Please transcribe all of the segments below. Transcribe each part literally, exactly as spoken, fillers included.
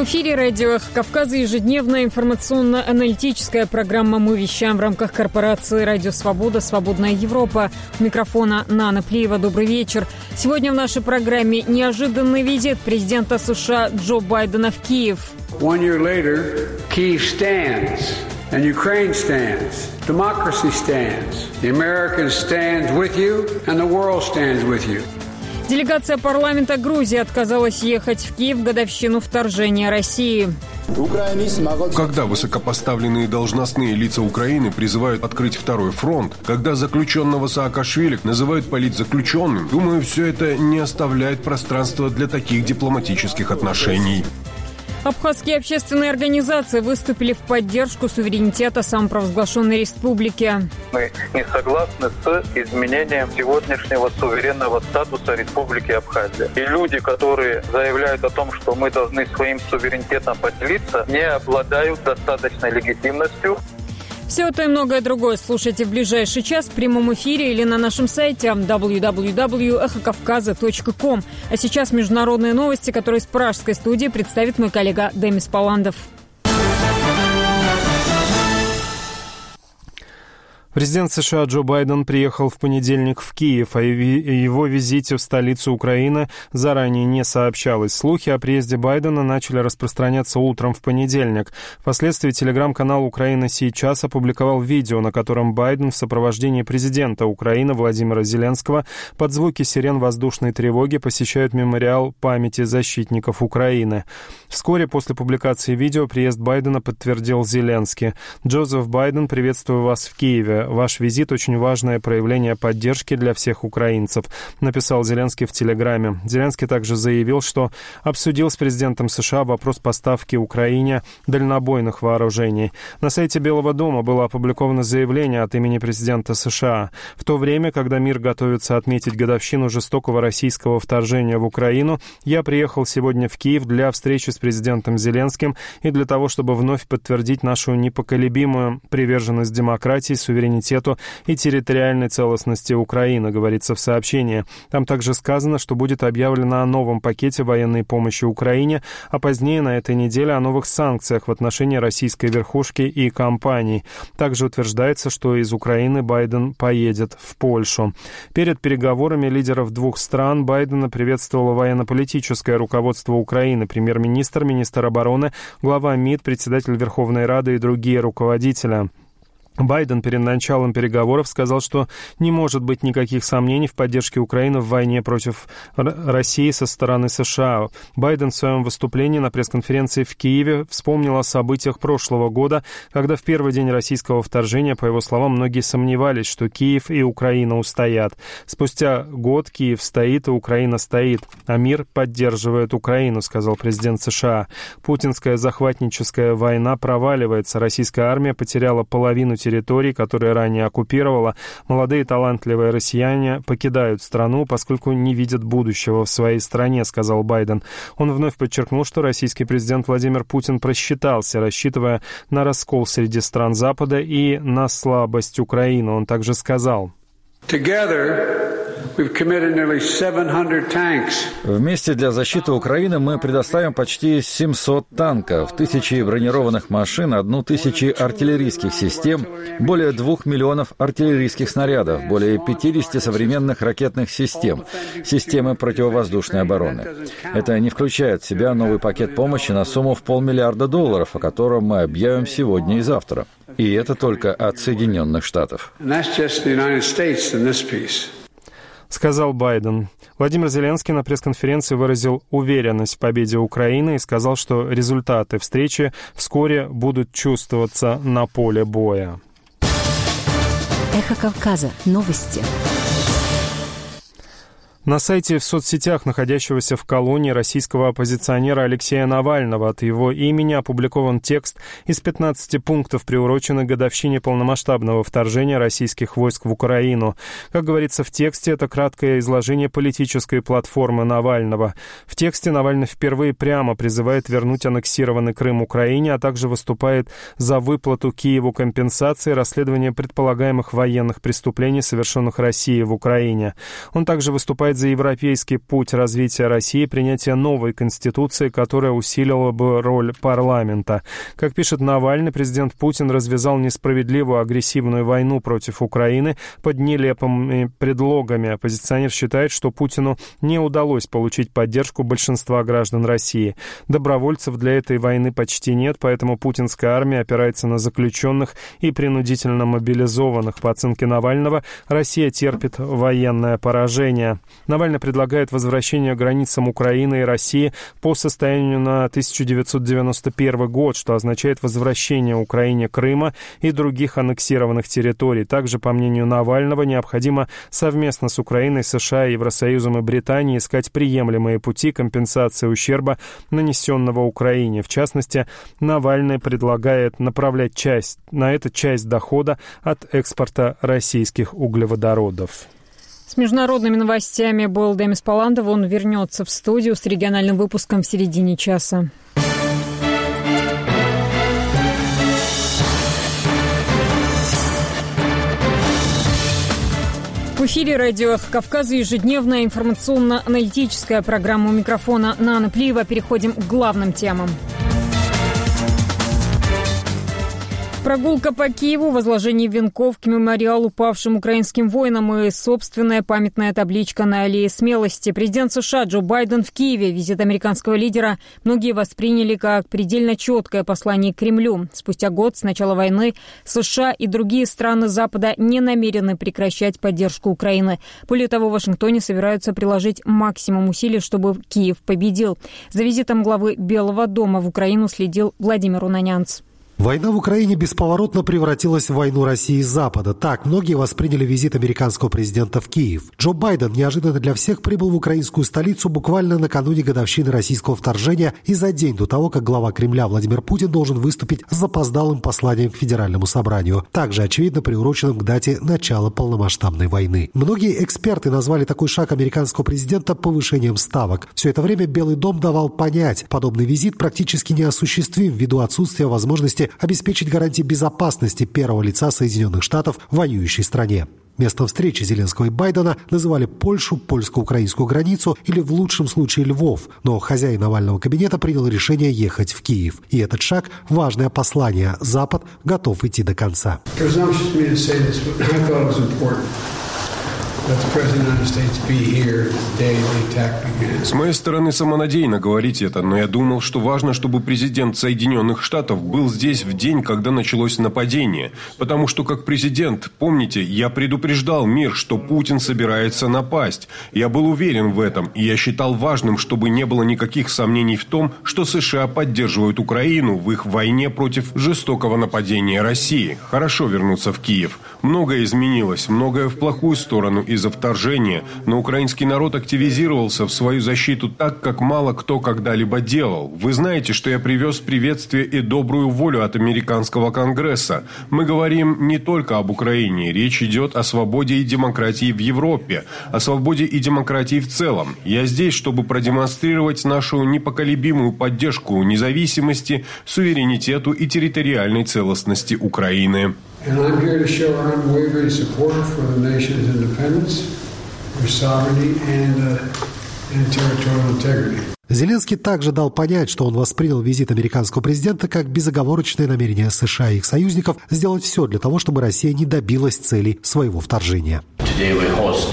В эфире радио «Эхо Кавказа» ежедневная информационно-аналитическая программа «Мы вещаем» в рамках корпорации «Радио Свобода. Свободная Европа». У микрофона Нана Плиева. Добрый вечер. Сегодня в нашей программе неожиданный визит президента США Джо Байдена в Киев. One year later, Kyiv stands, and Ukraine stands. Democracy stands. The Americans stand with you, and the world stands with you. Делегация парламента Грузии отказалась ехать в Киев в годовщину вторжения России. Когда высокопоставленные должностные лица Украины призывают открыть второй фронт, когда заключенного Саакашвили называют политзаключенным, думаю, все это не оставляет пространства для таких дипломатических отношений. Абхазские общественные организации выступили в поддержку суверенитета самопровозглашенной республики. Мы не согласны с изменением сегодняшнего суверенного статуса Республики Абхазия. И люди, которые заявляют о том, что мы должны своим суверенитетом поделиться, не обладают достаточной легитимностью. Все это и многое другое слушайте в ближайший час в прямом эфире или на нашем сайте дабл ю дабл ю дабл ю точка эхо кавказа точка ком. А сейчас международные новости, которые из пражской студии представит мой коллега Демис Паландов. Президент США Джо Байден приехал в понедельник в Киев, о его визите в столицу Украины заранее не сообщалось. Слухи о приезде Байдена начали распространяться утром в понедельник. Впоследствии телеграм-канал «Украина сейчас» опубликовал видео, на котором Байден в сопровождении президента Украины Владимира Зеленского под звуки сирен воздушной тревоги посещают мемориал памяти защитников Украины. Вскоре после публикации видео приезд Байдена подтвердил Зеленский. «Джозеф Байден, приветствую вас в Киеве. Ваш визит – очень важное проявление поддержки для всех украинцев», написал Зеленский в Телеграме. Зеленский также заявил, что обсудил с президентом США вопрос поставки Украине дальнобойных вооружений. На сайте Белого дома было опубликовано заявление от имени президента США. В то время, когда мир готовится отметить годовщину жестокого российского вторжения в Украину, я приехал сегодня в Киев для встречи с президентом Зеленским и для того, чтобы вновь подтвердить нашу непоколебимую приверженность демократии, суверенитету и территориальной целостности Украины, говорится в сообщении. Там также сказано, что будет объявлено о новом пакете военной помощи Украине, а позднее на этой неделе о новых санкциях в отношении российской верхушки и компаний. Также утверждается, что из Украины Байден поедет в Польшу. Перед переговорами лидеров двух стран Байдена приветствовало военно-политическое руководство Украины, премьер-министр, министр обороны, глава МИД, председатель Верховной Рады и другие руководители. Байден перед началом переговоров сказал, что не может быть никаких сомнений в поддержке Украины в войне против России со стороны США. Байден в своем выступлении на пресс-конференции в Киеве вспомнил о событиях прошлого года, когда в первый день российского вторжения, по его словам, многие сомневались, что Киев и Украина устоят. Спустя год Киев стоит и Украина стоит, а мир поддерживает Украину, сказал президент США. Путинская захватническая война проваливается, российская армия потеряла половину территорий, которые ранее оккупировала. Молодые талантливые россияне покидают страну, поскольку не видят будущего в своей стране, сказал Байден. Он вновь подчеркнул, что российский президент Владимир Путин просчитался, рассчитывая на раскол среди стран Запада и на слабость Украины. Он также сказал: Вместе для защиты Украины мы предоставим почти семьсот танков, тысячи бронированных машин, одну тысячу артиллерийских систем, более двух миллионов артиллерийских снарядов, более пятидесяти современных ракетных систем, системы противовоздушной обороны. Это не включает в себя новый пакет помощи на сумму в полмиллиарда долларов, о котором мы объявим сегодня и завтра. И это только от Соединенных Штатов. Сказал Байден. Владимир Зеленский на пресс-конференции выразил уверенность в победе Украины и сказал, что результаты встречи вскоре будут чувствоваться на поле боя. Эхо Кавказа. Новости. На сайте в соцсетях находящегося в колонии российского оппозиционера Алексея Навального от его имени опубликован текст из пятнадцати пунктов, приуроченных к годовщине полномасштабного вторжения российских войск в Украину. Как говорится в тексте, это краткое изложение политической платформы Навального. В тексте Навальный впервые прямо призывает вернуть аннексированный Крым Украине, а также выступает за выплату Киеву компенсации, расследование предполагаемых военных преступлений, совершенных Россией в Украине. Он также выступает выступает за европейский путь развития России, принятие новой конституции, которая усилила бы роль парламента. Как пишет Навальный, президент Путин развязал несправедливую агрессивную войну против Украины под нелепыми предлогами. Оппозиционер считает, что Путину не удалось получить поддержку большинства граждан России. Добровольцев для этой войны почти нет, поэтому путинская армия опирается на заключенных и принудительно мобилизованных. По оценке Навального, Россия терпит военное поражение. Навальный предлагает возвращение к границам Украины и России по состоянию на тысяча девятьсот девяносто первый год, что означает возвращение Украине Крыма и других аннексированных территорий. Также, по мнению Навального, необходимо совместно с Украиной, США, Евросоюзом и Британией искать приемлемые пути компенсации ущерба, нанесенного Украине. В частности, Навальный предлагает направлять часть, на это часть дохода от экспорта российских углеводородов. С международными новостями был Демис Паландов. Он вернется в студию с региональным выпуском в середине часа. В эфире радио «Эхо Кавказа», ежедневная информационно-аналитическая программа. У микрофона Нана Плиева. Переходим к главным темам. Прогулка по Киеву, возложение венков к мемориалу павшим украинским воинам и собственная памятная табличка на аллее смелости. Президент США Джо Байден в Киеве. Визит американского лидера многие восприняли как предельно четкое послание к Кремлю. Спустя год с начала войны США и другие страны Запада не намерены прекращать поддержку Украины. Более того, в Вашингтоне собираются приложить максимум усилий, чтобы Киев победил. За визитом главы Белого дома в Украину следил Владимир Унанянц. Война в Украине бесповоротно превратилась в войну России и Запада. Так многие восприняли визит американского президента в Киев. Джо Байден неожиданно для всех прибыл в украинскую столицу буквально накануне годовщины российского вторжения и за день до того, как глава Кремля Владимир Путин должен выступить с запоздалым посланием к Федеральному собранию, также очевидно приуроченным к дате начала полномасштабной войны. Многие эксперты назвали такой шаг американского президента повышением ставок. Все это время Белый дом давал понять, подобный визит практически неосуществим ввиду отсутствия возможности обеспечить гарантии безопасности первого лица Соединенных Штатов в воюющей стране. Местом встречи Зеленского и Байдена называли Польшу, польско-украинскую границу или в лучшем случае Львов. Но хозяин овального кабинета принял решение ехать в Киев. И этот шаг – важное послание. Запад готов идти до конца. С моей стороны самонадеянно говорить это, но я думал, что важно, чтобы президент Соединенных Штатов был здесь в день, когда началось нападение. Потому что, как президент, помните, я предупреждал мир, что Путин собирается напасть. Я был уверен в этом, и я считал важным, чтобы не было никаких сомнений в том, что США поддерживают Украину в их войне против жестокого нападения России. Хорошо вернуться в Киев. Многое изменилось, многое в плохую сторону из-за вторжения, но украинский народ активизировался в свою защиту так, как мало кто когда-либо делал. Вы знаете, что я привез приветствие и добрую волю от американского Конгресса. Мы говорим не только об Украине, речь идет о свободе и демократии в Европе, о свободе и демократии в целом. Я здесь, чтобы продемонстрировать нашу непоколебимую поддержку независимости, суверенитету и территориальной целостности Украины. And I'm here to show our unwavering support for the nation's independence, their sovereignty and, uh, and territorial integrity. Зеленский также дал понять, что он воспринял визит американского президента как безоговорочное намерение США и их союзников сделать все для того, чтобы Россия не добилась целей своего вторжения. Today we host,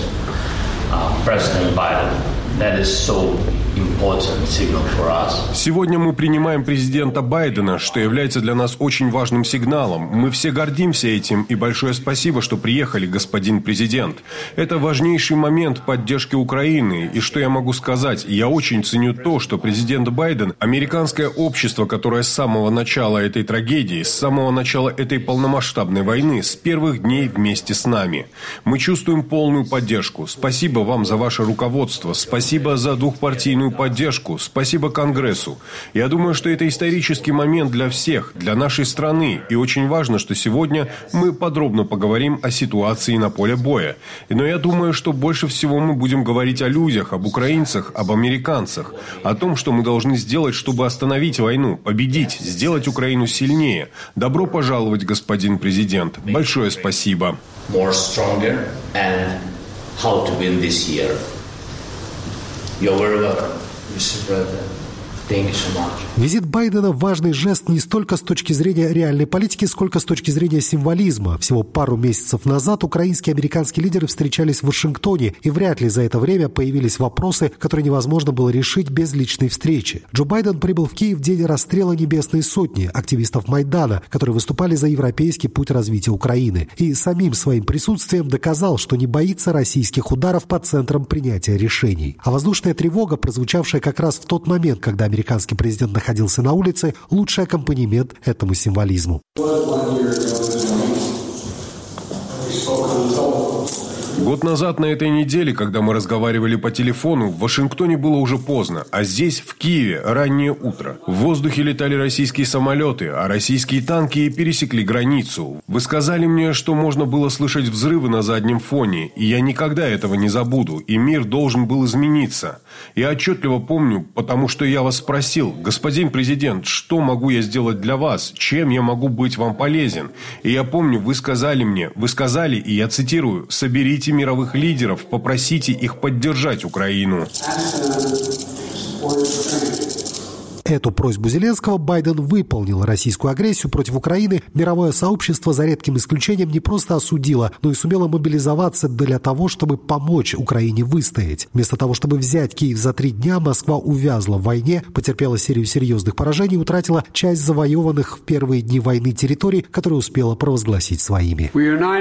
uh, President Biden. That is so important signal for us. Сегодня мы принимаем президента Байдена, что является для нас очень важным сигналом. Мы все гордимся этим, и большое спасибо, что приехали, господин президент. Это важнейший момент поддержки Украины. И что я могу сказать? Я очень ценю то, что президент Байден, американское общество, которое с самого начала этой трагедии, с самого начала этой полномасштабной войны, с первых дней вместе с нами. Мы чувствуем полную поддержку. Спасибо вам за ваше руководство. Спасибо за двухпартийную поддержку. Спасибо Конгрессу. Я думаю, что это исторический момент для всех, для нашей страны. И очень важно, что сегодня мы подробно поговорим о ситуации на поле боя. Но я думаю, что больше всего мы будем говорить о людях, об украинцах, об американцах. О том, что мы должны сделать, чтобы остановить войну, победить, сделать Украину сильнее. Добро пожаловать, господин президент. Большое спасибо. More stronger and how to win this year. You're very welcome, мистер President. Thank you so much. Визит Байдена – важный жест не столько с точки зрения реальной политики, сколько с точки зрения символизма. Всего пару месяцев назад украинские и американские лидеры встречались в Вашингтоне, и вряд ли за это время появились вопросы, которые невозможно было решить без личной встречи. Джо Байден прибыл в Киев в день расстрела Небесной Сотни, активистов Майдана, которые выступали за европейский путь развития Украины, и самим своим присутствием доказал, что не боится российских ударов по центрам принятия решений. А воздушная тревога, прозвучавшая как раз в тот момент, когда американский президент находился на улице, лучший аккомпанемент этому символизму. Год назад на этой неделе, когда мы разговаривали по телефону, в Вашингтоне было уже поздно, а здесь, в Киеве, раннее утро. В воздухе летали российские самолеты, а российские танки пересекли границу. Вы сказали мне, что можно было слышать взрывы на заднем фоне, и я никогда этого не забуду, и мир должен был измениться. Я отчетливо помню, потому что я вас спросил: господин президент, что могу я сделать для вас, чем я могу быть вам полезен? И я помню, вы сказали мне, вы сказали, и я цитирую: соберите мировых лидеров, попросите их поддержать Украину. Эту просьбу Зеленского Байден выполнил. Российскую агрессию против Украины мировое сообщество, за редким исключением, не просто осудило, но и сумело мобилизоваться для того, чтобы помочь Украине выстоять. Вместо того, чтобы взять Киев за три дня, Москва увязла в войне, потерпела серию серьезных поражений и утратила часть завоеванных в первые дни войны территорий, которые успела провозгласить своими.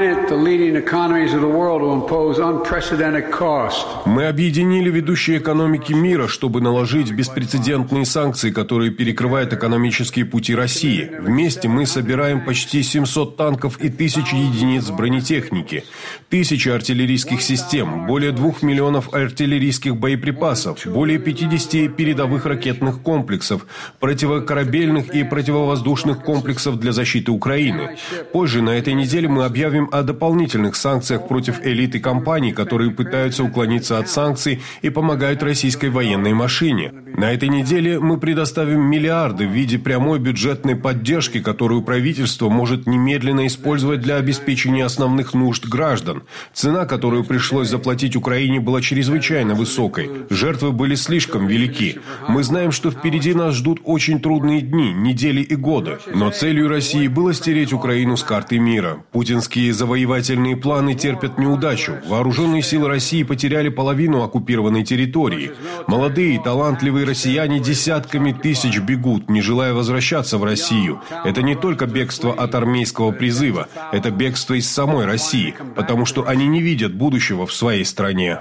Мы объединили ведущие экономики мира, чтобы наложить беспрецедентные санкции, которые перекрывают экономические пути России. Вместе мы собираем почти семьсот танков и тысячи единиц бронетехники, тысячи артиллерийских систем, более двух миллионов артиллерийских боеприпасов, более пятидесяти передовых ракетных комплексов, противокорабельных и противовоздушных комплексов для защиты Украины. Позже на этой неделе мы объявим о дополнительных санкциях против элиты компаний, которые пытаются уклониться от санкций и помогают российской военной машине. На этой неделе мы предоставим миллиарды в виде прямой бюджетной поддержки, которую правительство может немедленно использовать для обеспечения основных нужд граждан. Цена, которую пришлось заплатить Украине, была чрезвычайно высокой. Жертвы были слишком велики. Мы знаем, что впереди нас ждут очень трудные дни, недели и годы. Но целью России было стереть Украину с карты мира. Путинские завоевательные планы терпят неудачу. Вооруженные силы России потеряли половину оккупированной территории. Молодые, талантливые россияне десятками тысяч бегут, не желая возвращаться в Россию. Это не только бегство от армейского призыва, это бегство из самой России, потому что они не видят будущего в своей стране.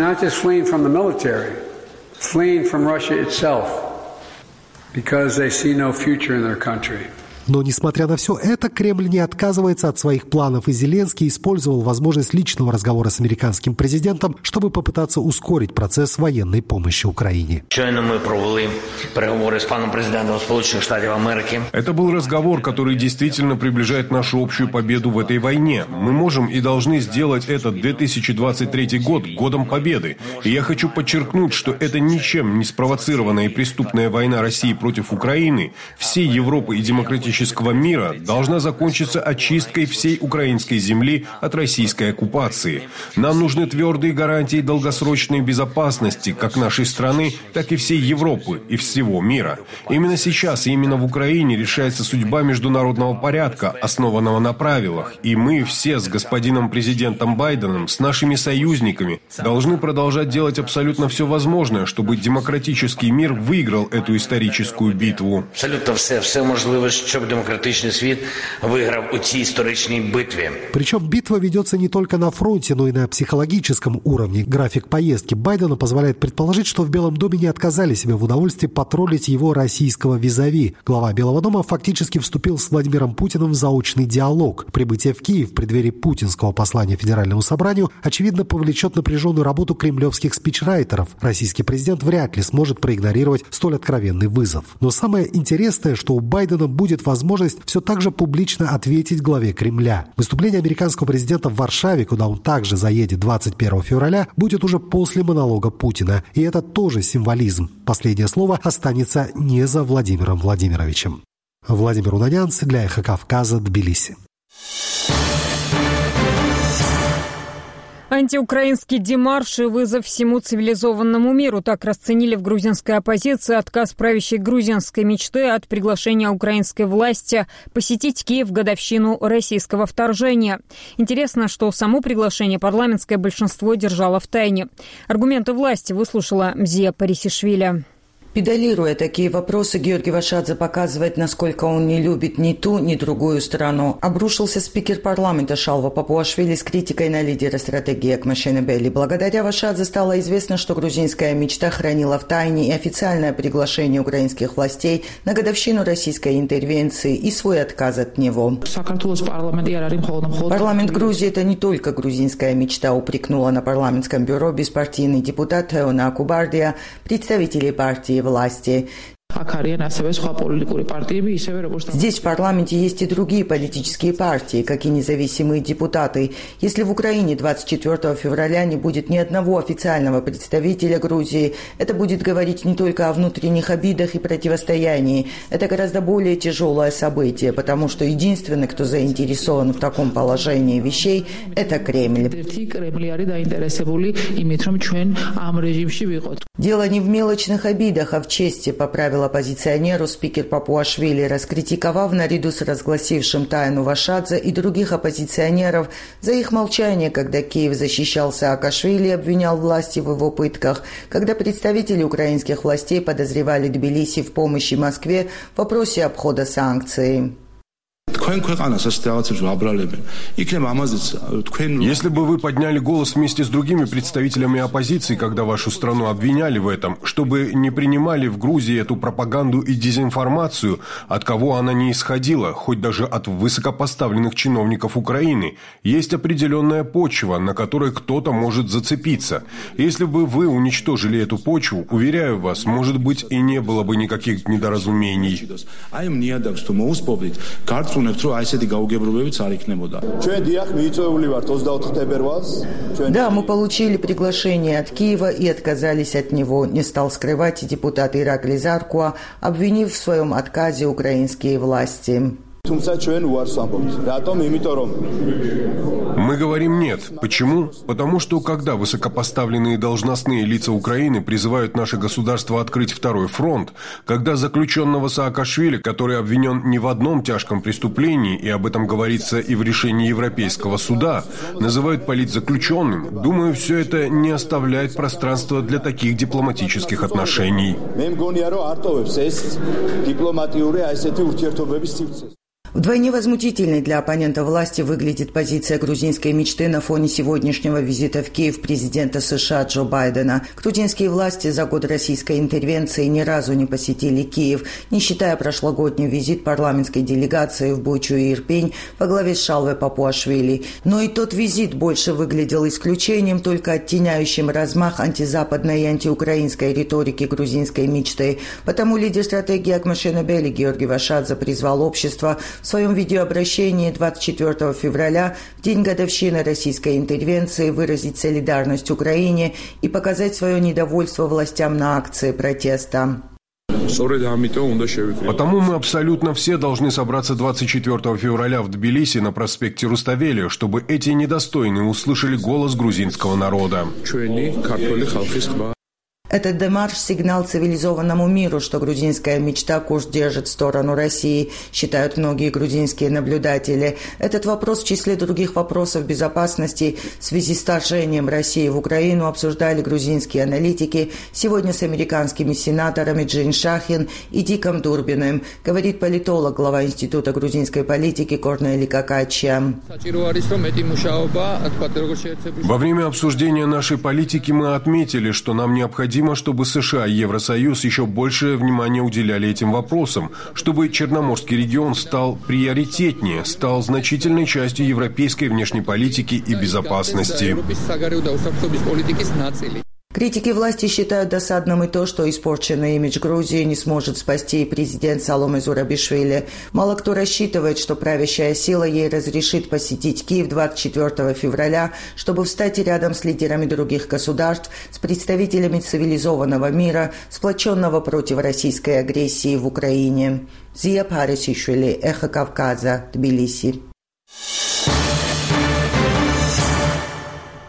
Но, несмотря на все это, Кремль не отказывается от своих планов, и Зеленский использовал возможность личного разговора с американским президентом, чтобы попытаться ускорить процесс военной помощи Украине. Щойно мы провели переговоры с паном президентом Сполученных Штатов Америки. Это был разговор, который действительно приближает нашу общую победу в этой войне. Мы можем и должны сделать этот две тысячи двадцать третий год годом победы. И я хочу подчеркнуть, что это ничем не спровоцированная и преступная война России против Украины, всей Европы и демократического мира должна закончиться очисткой всей украинской земли от российской оккупации. Нам нужны твердые гарантии долгосрочной безопасности как нашей страны, так и всей Европы и всего мира. Именно сейчас и именно в Украине решается судьба международного порядка, основанного на правилах. И мы все с господином президентом Байденом, с нашими союзниками, должны продолжать делать абсолютно все возможное, чтобы демократический мир выиграл эту историческую битву. Абсолютно все, все можливе, щоб демократичний світ виграв у цій історичній битві. Причем битва ведется не только на фронте, но и на психологическом уровне. График поездки Байдена позволяет предположить, что в Белом доме не отказали себе в удовольствии потроллить его российского визави. Глава Белого дома фактически вступил с Владимиром Путиным в заочный диалог. Прибытие в Киев в преддверии путинского послания Федеральному собранию очевидно повлечет напряженную работу кремлевских спичрайтеров. Российский президент вряд ли сможет проигнорировать столь откровенный вызов. Но самое интересное, что у Байдена будет возможность все так же публично ответить главе Кремля. Выступление американского президента в Варшаве, куда он также заедет двадцать первого февраля, будет уже после монолога Путина. И это тоже символизм. Последнее слово останется не за Владимиром Владимировичем. Владимир Унанянц для «Эхо Кавказа», Тбилиси. Антиукраинский демарш и вызов всему цивилизованному миру. Так расценили в грузинской оппозиции отказ правящей грузинской мечты от приглашения украинской власти посетить Киев в годовщину российского вторжения. Интересно, что само приглашение парламентское большинство держало в тайне. Аргументы власти выслушала Мзия Парисишвили. Педалируя такие вопросы, Георгий Вашадзе показывает, насколько он не любит ни ту, ни другую страну. Обрушился спикер парламента Шалва Папуашвили с критикой на лидера стратегии Акмашенебели. Благодаря Вашадзе стало известно, что грузинская мечта хранила в тайне и официальное приглашение украинских властей на годовщину российской интервенции и свой отказ от него. Парламент Грузии – это не только грузинская мечта, упрекнула на парламентском бюро беспартийный депутат Теона Акубардия, представители партии власти. Здесь в парламенте есть и другие политические партии, как и независимые депутаты. Если в Украине двадцать четвёртого февраля не будет ни одного официального представителя Грузии, это будет говорить не только о внутренних обидах и противостоянии. Это гораздо более тяжелое событие, потому что единственный, кто заинтересован в таком положении вещей, это Кремль. Дело не в мелочных обидах, а в чести, поправил оппозиционеру спикер Папуашвили, раскритиковав наряду с разгласившим тайну Вашадзе и других оппозиционеров за их молчание, когда Киев защищал Саакашвили и обвинял власти в его пытках, когда представители украинских властей подозревали Тбилиси в помощи Москве в вопросе обхода санкций. Если бы вы подняли голос вместе с другими представителями оппозиции, когда вашу страну обвиняли в этом, чтобы не принимали в Грузии эту пропаганду и дезинформацию, от кого она не исходила, хоть даже от высокопоставленных чиновников Украины, есть определенная почва, на которой кто-то может зацепиться. Если бы вы уничтожили эту почву, уверяю вас, может быть, и не было бы никаких недоразумений. Да, мы получили приглашение от Киева и отказались от него, не стал скрывать и депутат Иракли Заркуа, обвинив в своем отказе украинские власти. Мы говорим «нет». Почему? Потому что, когда высокопоставленные должностные лица Украины призывают наше государство открыть второй фронт, когда заключенного Саакашвили, который обвинен не в одном тяжком преступлении, и об этом говорится и в решении Европейского суда, называют политзаключенным, думаю, все это не оставляет пространства для таких дипломатических отношений. Вдвойне возмутительной для оппонента власти выглядит позиция грузинской мечты на фоне сегодняшнего визита в Киев президента США Джо Байдена. Грузинские власти за год российской интервенции ни разу не посетили Киев, не считая прошлогодний визит парламентской делегации в Бучу и Ирпень во главе с Шалвой Папуашвили. Но и тот визит больше выглядел исключением, только оттеняющим размах антизападной и антиукраинской риторики грузинской мечты. Потому лидер стратегии Акмашенебели Георгий Вашадзе призвал общество в своем видеообращении двадцать четвёртого февраля, в день годовщины российской интервенции, выразить солидарность Украине и показать свое недовольство властям на акции протеста. Потому мы абсолютно все должны собраться двадцать четвёртого февраля в Тбилиси на проспекте Руставели, чтобы эти недостойные услышали голос грузинского народа. Этот демарш – сигнал цивилизованному миру, что грузинская мечта курс держит в сторону России, считают многие грузинские наблюдатели. Этот вопрос в числе других вопросов безопасности в связи с вторжением России в Украину обсуждали грузинские аналитики сегодня с американскими сенаторами Джин Шахин и Диком Дурбиным, говорит политолог, глава Института грузинской политики Корнели Какачия. Во время обсуждения нашей политики мы отметили, что нам необходимо чтобы США и Евросоюз еще большее внимание уделяли этим вопросам, чтобы Черноморский регион стал приоритетнее, стал значительной частью европейской внешней политики и безопасности. Критики власти считают досадным и то, что испорченный имидж Грузии не сможет спасти и президент Саломе Зурабишвили. Мало кто рассчитывает, что правящая сила ей разрешит посетить Киев двадцать четвёртого февраля, чтобы встать рядом с лидерами других государств, с представителями цивилизованного мира, сплоченного против российской агрессии в Украине. Зия Парисишвили, Эхо Кавказа, Тбилиси.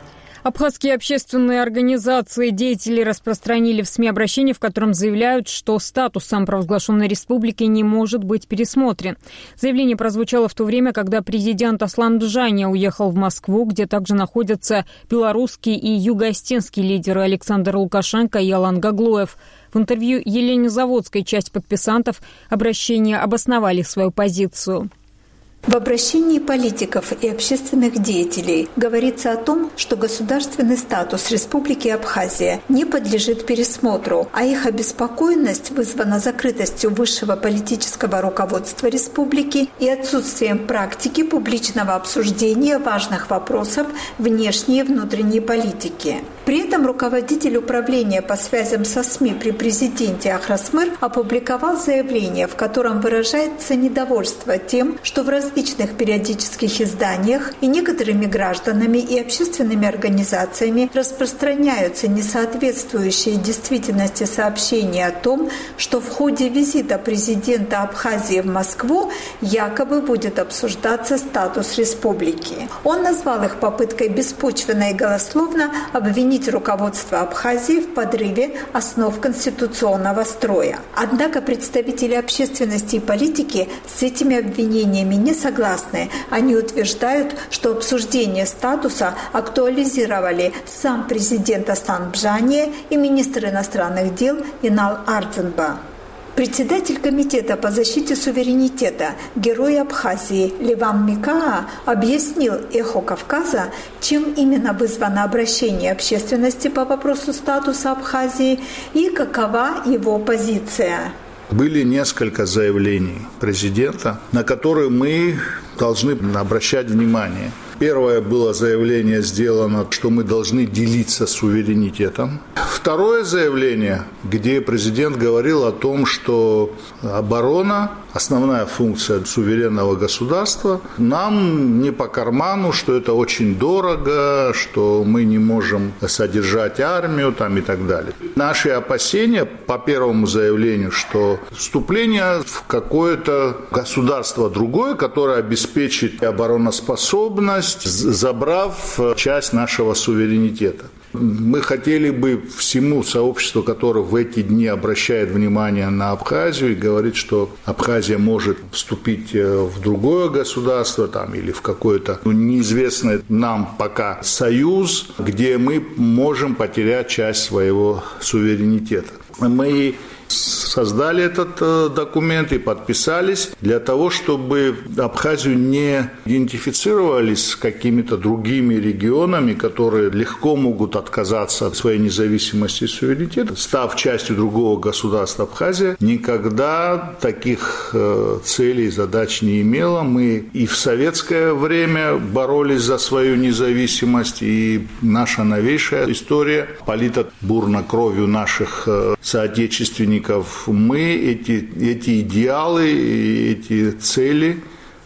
Абхазские общественные организации, деятели распространили в СМИ обращение, в котором заявляют, что статус самопровозглашенной республики не может быть пересмотрен. Заявление прозвучало в то время, когда президент Аслан Бжаня уехал в Москву, где также находятся белорусские и юго-осетинские лидеры Александр Лукашенко и Алан Гаглоев. В интервью Елене Заводской часть подписантов обращения обосновали свою позицию. В обращении политиков и общественных деятелей говорится о том, что государственный статус Республики Абхазия не подлежит пересмотру, а их обеспокоенность вызвана закрытостью высшего политического руководства республики и отсутствием практики публичного обсуждения важных вопросов внешней и внутренней политики. При этом руководитель управления по связям со СМИ при президенте Ахрасмыр опубликовал заявление, в котором выражается недовольство тем, что в различных периодических изданиях и некоторыми гражданами и общественными организациями распространяются несоответствующие действительности сообщения о том, что в ходе визита президента Абхазии в Москву якобы будет обсуждаться статус республики. Он назвал их попыткой беспочвенно и голословно обвинить руководство Абхазии в подрыве основ конституционного строя. Однако представители общественности и политики с этими обвинениями не согласны. Они утверждают, что обсуждение статуса актуализировали сам президент Аслан Бжаня и министр иностранных дел Инал Ардзинба. Председатель комитета по защите суверенитета, герой Абхазии Леван Микаа объяснил «Эхо Кавказа», чем именно вызвано обращение общественности по вопросу статуса Абхазии и какова его позиция. Были несколько заявлений президента, на которые мы должны обращать внимание. Первое было заявление сделано, что мы должны делиться суверенитетом. Второе заявление, где президент говорил о том, что оборона – основная функция суверенного государства, нам не по карману, что это очень дорого, что мы не можем содержать армию там, и так далее. Наши опасения по первому заявлению, что вступление в какое-то государство другое, которое обеспечит обороноспособность, забрав часть нашего суверенитета. Мы хотели бы всему сообществу, которое в эти дни обращает внимание на Абхазию и говорит, что Абхазия может вступить в другое государство там, или в какой-то ну, неизвестный нам пока союз, где мы можем потерять часть своего суверенитета. Мы создали этот документ и подписались для того, чтобы Абхазию не идентифицировались с какими-то другими регионами, которые легко могут отказаться от своей независимости и суверенитета. Став частью другого государства, Абхазия никогда таких целей и задач не имела. Мы и в советское время боролись за свою независимость, и наша новейшая история полита бурно кровью наших соотечественников. Мы эти, эти идеалы, эти цели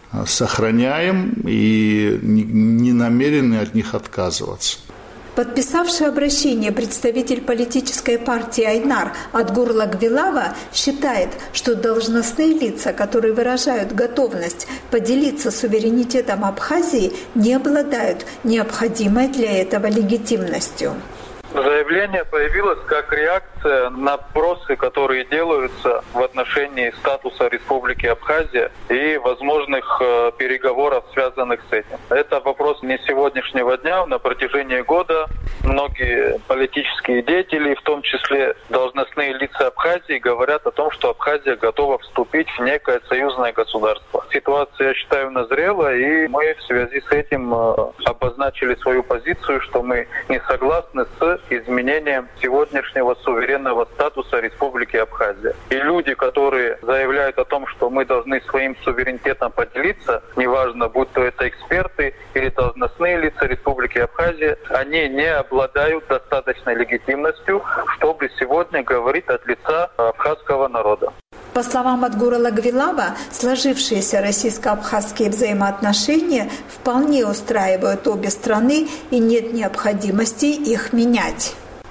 сохраняем и не намерены от них отказываться. Подписавший обращение представитель политической партии Айнар Адгур Лагвилава считает, что должностные лица, которые выражают готовность поделиться суверенитетом Абхазии, не обладают необходимой для этого легитимностью. Заявление появилось как реакция на вопросы, которые делаются в отношении статуса Республики Абхазия и возможных э, переговоров, связанных с этим. Это вопрос не сегодняшнего дня. На протяжении года многие политические деятели, в том числе должностные лица Абхазии, говорят о том, что Абхазия готова вступить в некое союзное государство. Ситуация, я считаю, назрела, и мы в связи с этим э, обозначили свою позицию, что мы не согласны с изменением сегодняшнего суверенного статуса Республики Абхазия. И люди, которые заявляют о том, что мы должны своим суверенитетом поделиться, неважно, будь то это эксперты или должностные лица Республики Абхазия, они не обладают достаточной легитимностью, чтобы сегодня говорить от лица абхазского народа. По словам Адгура Лагвилава, сложившиеся российско-абхазские взаимоотношения вполне устраивают обе страны и нет необходимости их менять.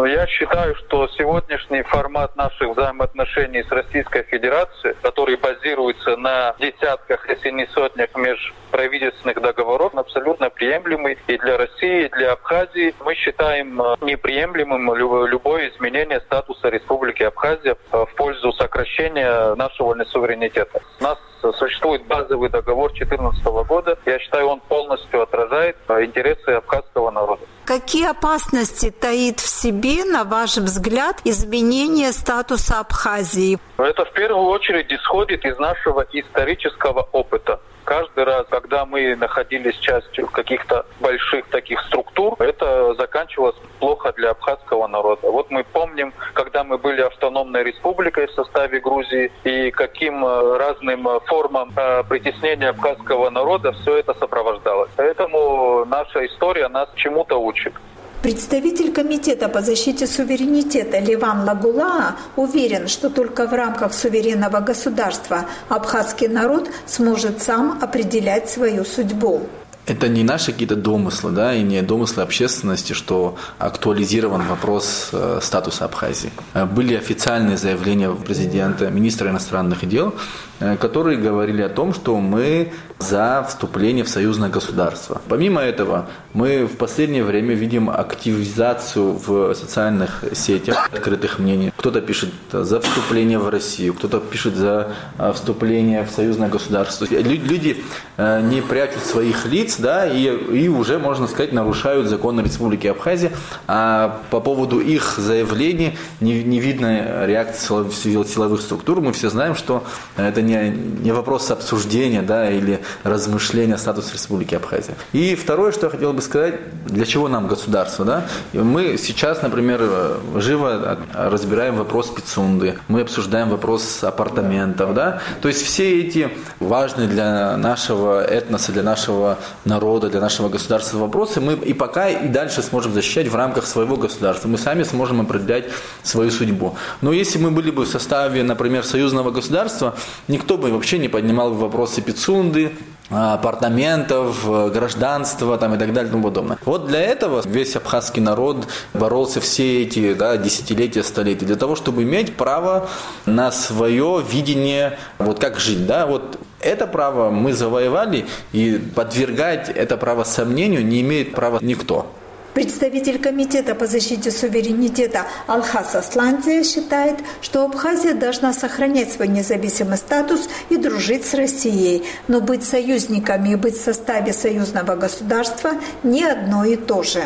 Но я считаю, что сегодняшний формат наших взаимоотношений с Российской Федерацией, который базируется на десятках, если не сотнях межправительственных договоров, абсолютно приемлемый и для России, и для Абхазии. Мы считаем неприемлемым любое изменение статуса Республики Абхазия в пользу сокращения нашего суверенитета. У нас существует базовый договор две тысячи четырнадцатого года. Я считаю, он полностью отражает интересы абхазского народа. Какие опасности таит в себе, на ваш взгляд, изменение статуса Абхазии? Это в первую очередь исходит из нашего исторического опыта. Каждый раз, когда мы находились частью каких-то больших таких структур, это заканчивалось плохо для абхазского народа. Вот мы помним, когда мы были автономной республикой в составе Грузии, и каким разным формам притеснения абхазского народа все это сопровождалось. Поэтому наша история нас чему-то учит. Представитель Комитета по защите суверенитета Леван Лагулаа уверен, что только в рамках суверенного государства абхазский народ сможет сам определять свою судьбу. Это не наши какие-то домыслы, да, и не домыслы общественности, что актуализирован вопрос э, статуса Абхазии. Были официальные заявления президента, министра иностранных дел, э, которые говорили о том, что мы за вступление в союзное государство. Помимо этого, мы в последнее время видим активизацию в социальных сетях открытых мнений. Кто-то пишет за вступление в Россию, кто-то пишет за вступление в союзное государство. Люди э, не прячут своих лиц, да, и, и уже, можно сказать, нарушают законы Республики Абхазия. А по поводу их заявлений не, не видно реакции силовых структур. Мы все знаем, что это не, не вопрос обсуждения, да, или размышления о статусе Республики Абхазия. И второе, что я хотел бы сказать, для чего нам государство, да? Мы сейчас, например, живо разбираем вопрос Пицунды, мы обсуждаем вопрос апартаментов, да? То есть все эти важные для нашего этноса, для нашего народа, для нашего государства вопросы мы и пока и дальше сможем защищать в рамках своего государства. Мы сами сможем определять свою судьбу. Но если мы были бы в составе, например, союзного государства, никто бы вообще не поднимал вопросы Пицунды, апартаментов, гражданства там, и так далее и тому подобное. Вот для этого весь абхазский народ боролся все эти да, десятилетия, столетия, для того, чтобы иметь право на свое видение, вот как жить. Да? Вот это право мы завоевали, и подвергать это право сомнению не имеет права никто. Представитель Комитета по защите суверенитета Алхас Асландия считает, что Абхазия должна сохранять свой независимый статус и дружить с Россией. Но быть союзниками и быть в составе союзного государства не одно и то же.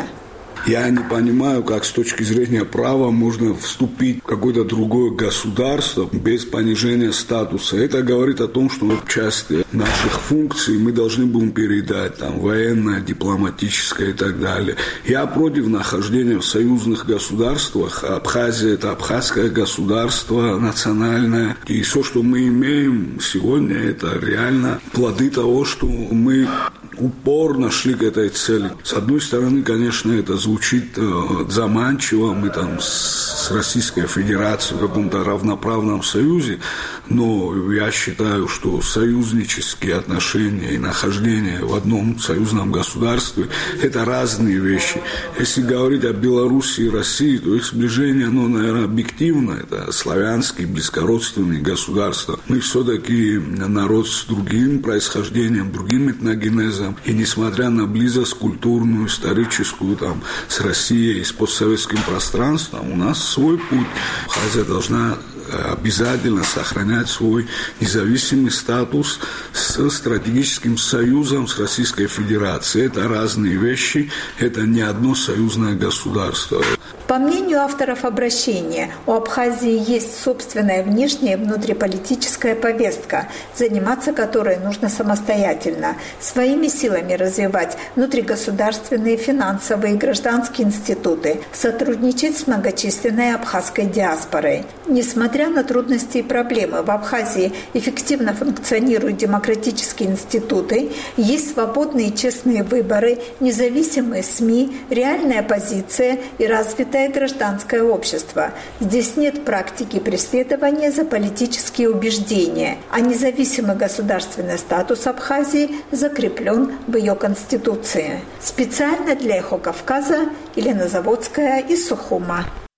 Я не понимаю, как с точки зрения права можно вступить в какое-то другое государство без понижения статуса. Это говорит о том, что часть наших функций мы должны будем передать, там, военная, дипломатическая и так далее. Я против нахождения в союзных государствах. Абхазия – это абхазское государство национальное. И все, что мы имеем сегодня, это реально плоды того, что мы упорно шли к этой цели. С одной стороны, конечно, это звучит э, заманчиво, мы там с Российской Федерацией в каком-то равноправном союзе, но я считаю, что союзнические отношения и нахождение в одном союзном государстве – это разные вещи. Если говорить о Беларуси и России, то их сближение, оно, наверное, объективно, это славянские, близкородственные государства. Мы все-таки народ с другим происхождением, другим этногенезом. И несмотря на близость культурную, историческую там, с Россией и с постсоветским пространством, у нас свой путь. Абхазия должна обязательно сохранять свой независимый статус с стратегическим союзом с Российской Федерацией. Это разные вещи, это не одно союзное государство. По мнению авторов обращения, у Абхазии есть собственная внешняя и внутриполитическая повестка, заниматься которой нужно самостоятельно, своими силами развивать внутригосударственные, финансовые и гражданские институты, сотрудничать с многочисленной абхазской диаспорой. Несмотря на трудности и проблемы, в Абхазии эффективно функционируют демократические институты, есть свободные и честные выборы, независимые СМИ, реальная оппозиция и развитая гражданское общество. Здесь нет практики преследования за политические убеждения, а независимый государственный статус Абхазии закреплен в ее конституции. Специально для «Эхо Кавказа» Елена Заводская из Сухума.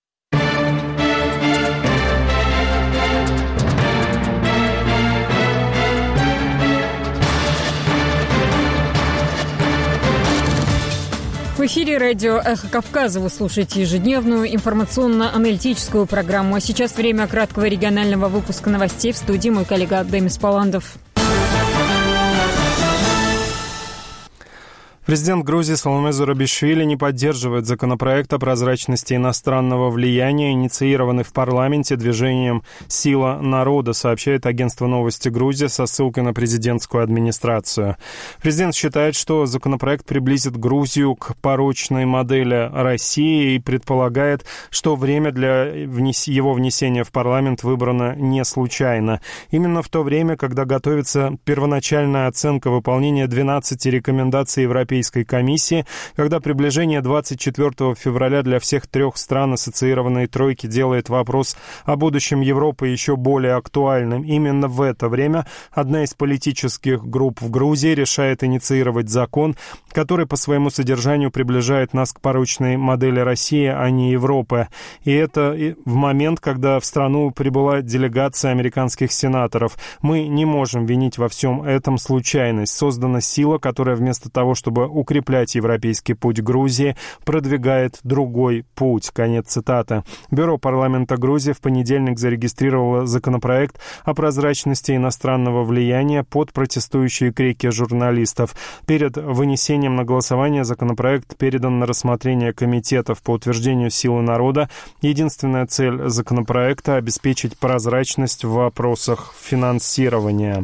В эфире радио «Эхо Кавказа». Вы слушаете ежедневную информационно-аналитическую программу. А сейчас время краткого регионального выпуска новостей. В студии мой коллега Демис Паландов. Президент Грузии Саломе Зурабишвили не поддерживает законопроект о прозрачности иностранного влияния, инициированный в парламенте движением «Сила народа», сообщает агентство «Новости Грузии» со ссылкой на президентскую администрацию. Президент считает, что законопроект приблизит Грузию к порочной модели России и предполагает, что время для его внесения в парламент выбрано не случайно. Именно в то время, когда готовится первоначальная оценка выполнения двенадцати рекомендаций Европейской комиссии, когда приближение двадцать четвёртого февраля для всех трех стран ассоциированной тройки делает вопрос о будущем Европы еще более актуальным. Именно в это время одна из политических групп в Грузии решает инициировать закон, который по своему содержанию приближает нас к порочной модели России, а не Европы. И это в момент, когда в страну прибыла делегация американских сенаторов. Мы не можем винить во всем этом случайность. Создана сила, которая вместо того, чтобы укреплять европейский путь Грузии, продвигает другой путь. Конец цитаты. Бюро парламента Грузии в понедельник зарегистрировало законопроект о прозрачности иностранного влияния под протестующие крики журналистов. Перед вынесением на голосование законопроект передан на рассмотрение комитетов по утверждению «Силы народа». Единственная цель законопроекта – обеспечить прозрачность в вопросах финансирования.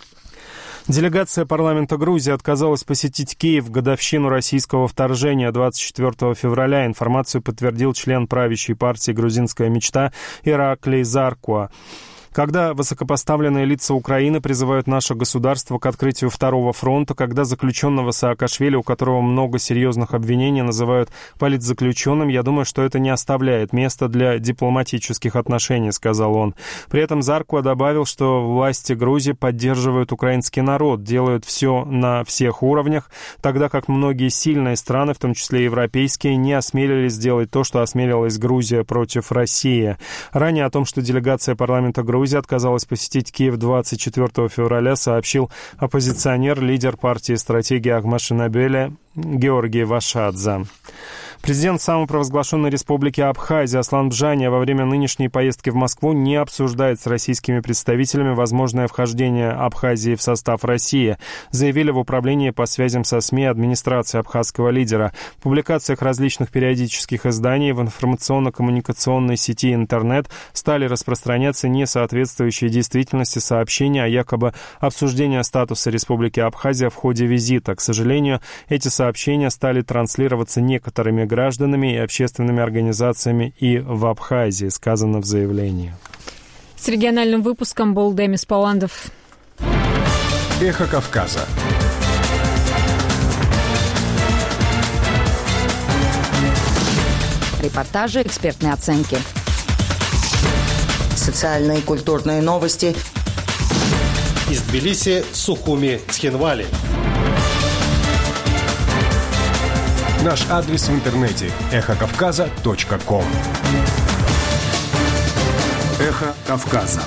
Делегация парламента Грузии отказалась посетить Киев в годовщину российского вторжения двадцать четвёртого февраля. Информацию подтвердил член правящей партии «Грузинская мечта» Ираклий Заркуа. Когда высокопоставленные лица Украины призывают наше государство к открытию второго фронта, когда заключенного Саакашвили, у которого много серьезных обвинений, называют политзаключенным, я думаю, что это не оставляет места для дипломатических отношений, сказал он. При этом Заркуа добавил, что власти Грузии поддерживают украинский народ, делают все на всех уровнях, тогда как многие сильные страны, в том числе европейские, не осмелились сделать то, что осмелилась Грузия против России. Ранее о том, что делегация парламента Грузии Грузия отказалась посетить Киев двадцать четвёртого февраля, сообщил оппозиционер, лидер партии «Стратегии Ахмашинабеля» Георгий Вашадзе. Президент самопровозглашенной республики Абхазия Аслан Бжания во время нынешней поездки в Москву не обсуждает с российскими представителями возможное вхождение Абхазии в состав России, заявили в управлении по связям со СМИ администрации абхазского лидера. В публикациях различных периодических изданий в информационно-коммуникационной сети интернет стали распространяться несоответствующие действительности сообщения о якобы обсуждении статуса республики Абхазия в ходе визита. К сожалению, эти сообщения стали транслироваться некоторыми гражданами и общественными организациями и в Абхазии, сказано в заявлении. С региональным выпуском был Демис Паландов. Эхо Кавказа. Репортажи, экспертные оценки. Социальные и культурные новости. Из Тбилиси, Сухуми, Цхинвали. Наш адрес в интернете – эхо кавказа точка ком. Эхо Кавказа.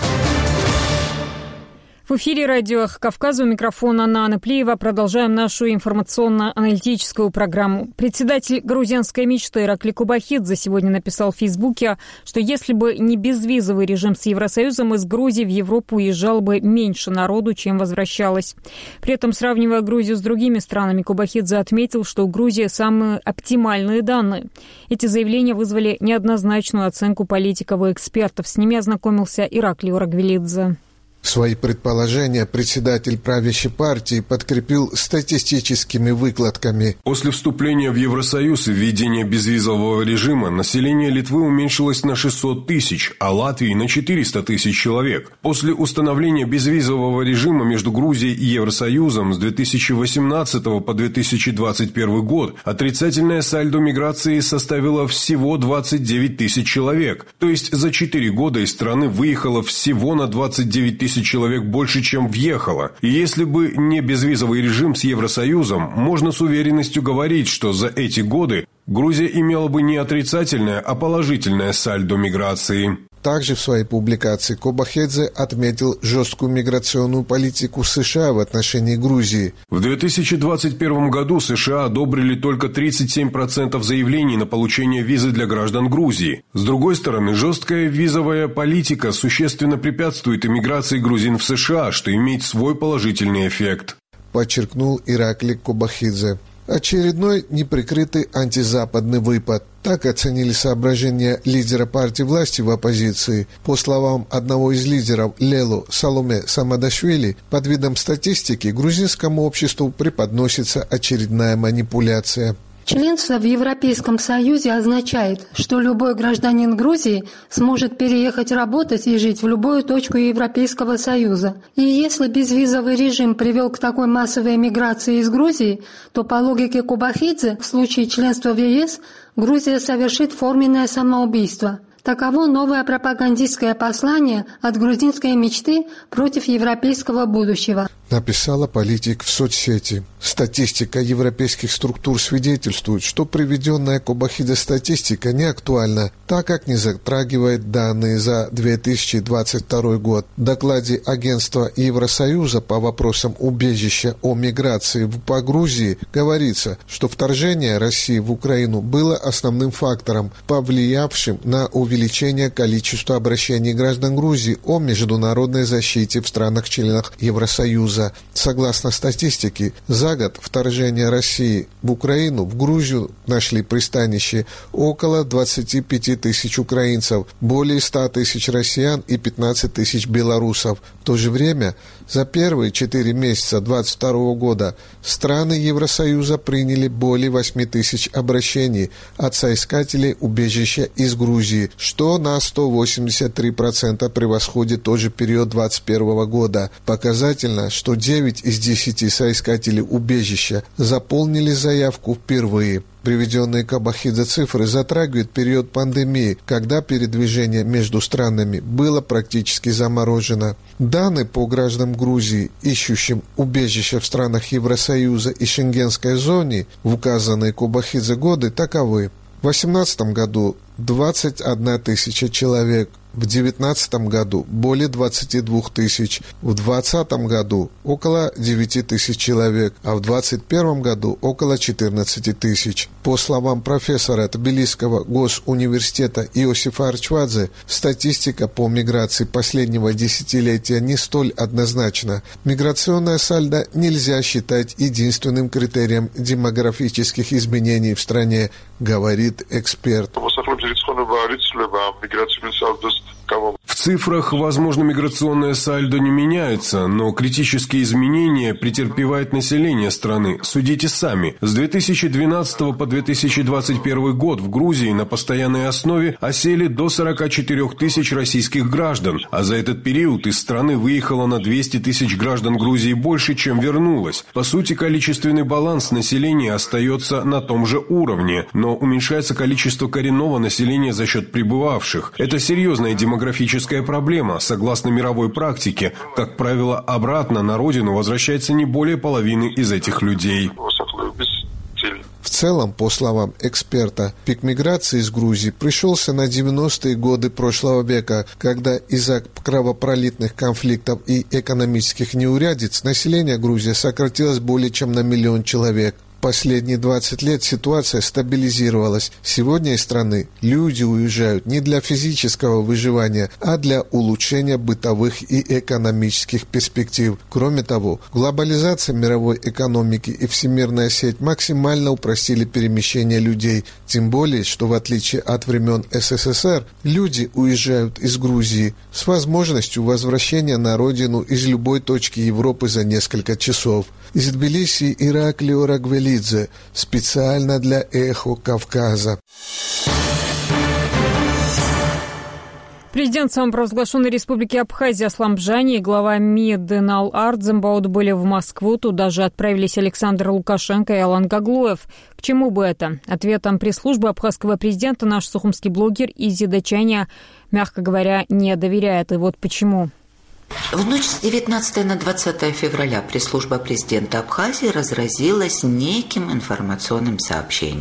В эфире радио «Эхо Кавказа», у микрофона Нана Плиева. Продолжаем нашу информационно-аналитическую программу. Председатель грузинской мечты Ираклий Кубахидзе сегодня написал в Фейсбуке, что если бы не безвизовый режим с Евросоюзом, из Грузии в Европу уезжало бы меньше народу, чем возвращалось. При этом, сравнивая Грузию с другими странами, Кубахидзе отметил, что у Грузии самые оптимальные данные. Эти заявления вызвали неоднозначную оценку политиков и экспертов. С ними ознакомился Ираклий Орагвелидзе. Свои предположения председатель правящей партии подкрепил статистическими выкладками. После вступления в Евросоюз и введения безвизового режима население Литвы уменьшилось на шестьсот тысяч, а Латвии на четыреста тысяч человек. После установления безвизового режима между Грузией и Евросоюзом с две тысячи восемнадцатого по две тысячи двадцать первый год отрицательное сальдо миграции составило всего двадцать девять тысяч человек. То есть за четыре года из страны выехало всего на двадцать девять тысяч человек больше, чем въехало. И если бы не безвизовый режим с Евросоюзом, можно с уверенностью говорить, что за эти годы Грузия имела бы не отрицательное, а положительное сальдо миграции. Также в своей публикации Кобахидзе отметил жесткую миграционную политику США в отношении Грузии. В две тысячи двадцать первом году США одобрили только тридцать семь процентов заявлений на получение визы для граждан Грузии. С другой стороны, жесткая визовая политика существенно препятствует иммиграции грузин в США, что имеет свой положительный эффект, подчеркнул Ираклий Кобахидзе. Очередной неприкрытый антизападный выпад. Так оценили соображения лидера партии власти в оппозиции. По словам одного из лидеров Лелу Саломе Самадашвили, под видом статистики грузинскому обществу преподносится очередная манипуляция. Членство в Европейском Союзе означает, что любой гражданин Грузии сможет переехать работать и жить в любую точку Европейского Союза. И если безвизовый режим привел к такой массовой эмиграции из Грузии, то по логике Кобахидзе в случае членства в ЕС Грузия совершит форменное самоубийство. Таково новое пропагандистское послание от грузинской мечты против европейского будущего, написала политик в соцсети. Статистика европейских структур свидетельствует, что приведенная Кобахидзе статистика не актуальна, так как не затрагивает данные за две тысячи двадцать второй год. В докладе Агентства Евросоюза по вопросам убежища о миграции по Грузии говорится, что вторжение России в Украину было основным фактором, повлиявшим на увеличение количества обращений граждан Грузии о международной защите в странах-членах Евросоюза. Согласно статистике, за год вторжения России в Украину в Грузию нашли пристанище около двадцати пяти тысяч украинцев, более ста тысяч россиян и пятнадцати тысяч белорусов. В то же время за первые четыре месяца две тысячи двадцать второго года страны Евросоюза приняли более восьми тысяч обращений от соискателей убежища из Грузии, что на сто восемьдесят три процента превосходит тот же период две тысячи двадцать первого года. Показательно, что девять из десяти соискателей убежища заполнили заявку впервые. Приведенные Кобахидзе цифры затрагивают период пандемии, когда передвижение между странами было практически заморожено. Данные по гражданам Грузии, ищущим убежище в странах Евросоюза и Шенгенской зоне в указанные Кобахидзе годы таковы. В две тысячи восемнадцатом году двадцать одна тысяча человек, в две тысячи девятнадцатом году более двадцати двух тысяч, в две тысячи двадцатом году около девяти тысяч человек, а в две тысячи двадцать первом году около четырнадцати тысяч. По словам профессора Тбилисского госуниверситета Иосифа Арчвадзе, статистика по миграции последнего десятилетия не столь однозначна. Миграционное сальдо нельзя считать единственным критерием демографических изменений в стране, говорит эксперт. В цифрах, возможно, миграционное сальдо не меняется, но критические изменения претерпевает население страны. Судите сами. С две тысячи двенадцатого по две тысячи двадцать первый год в Грузии на постоянной основе осели до сорока четырёх тысяч российских граждан, а за этот период из страны выехало на двести тысяч граждан Грузии больше, чем вернулось. По сути, количественный баланс населения остается на том же уровне, но уменьшается количество коренного населения за счет прибывавших. Это серьезная демографическая проблема. Согласно мировой практике, как правило, обратно на родину возвращается не более половины из этих людей. В целом, по словам эксперта, пик миграции из Грузии пришелся на девяностые годы прошлого века, когда из-за кровопролитных конфликтов и экономических неурядиц население Грузии сократилось более чем на миллион человек. Последние двадцать лет ситуация стабилизировалась. Сегодня из страны люди уезжают не для физического выживания, а для улучшения бытовых и экономических перспектив. Кроме того, глобализация мировой экономики и всемирная сеть максимально упростили перемещение людей. Тем более, что в отличие от времен СССР, люди уезжают из Грузии с возможностью возвращения на родину из любой точки Европы за несколько часов. Из Тбилиси Ираклий Орагвелидзе специально для «Эхо Кавказа». Президент самопровозглашенной республики Абхазия Аслам Бжани и глава МИД Денал Ардземба отбыли в Москву. Туда же отправились Александр Лукашенко и Алан Гаглоев. К чему бы это? Ответом пресс-службы абхазского президента наш сухумский блогер Изи Дачаня, мягко говоря, не доверяет. И вот почему. В ночь с девятнадцатого на двадцатое февраля пресс-служба президента Абхазии разразилась неким информационным сообщением.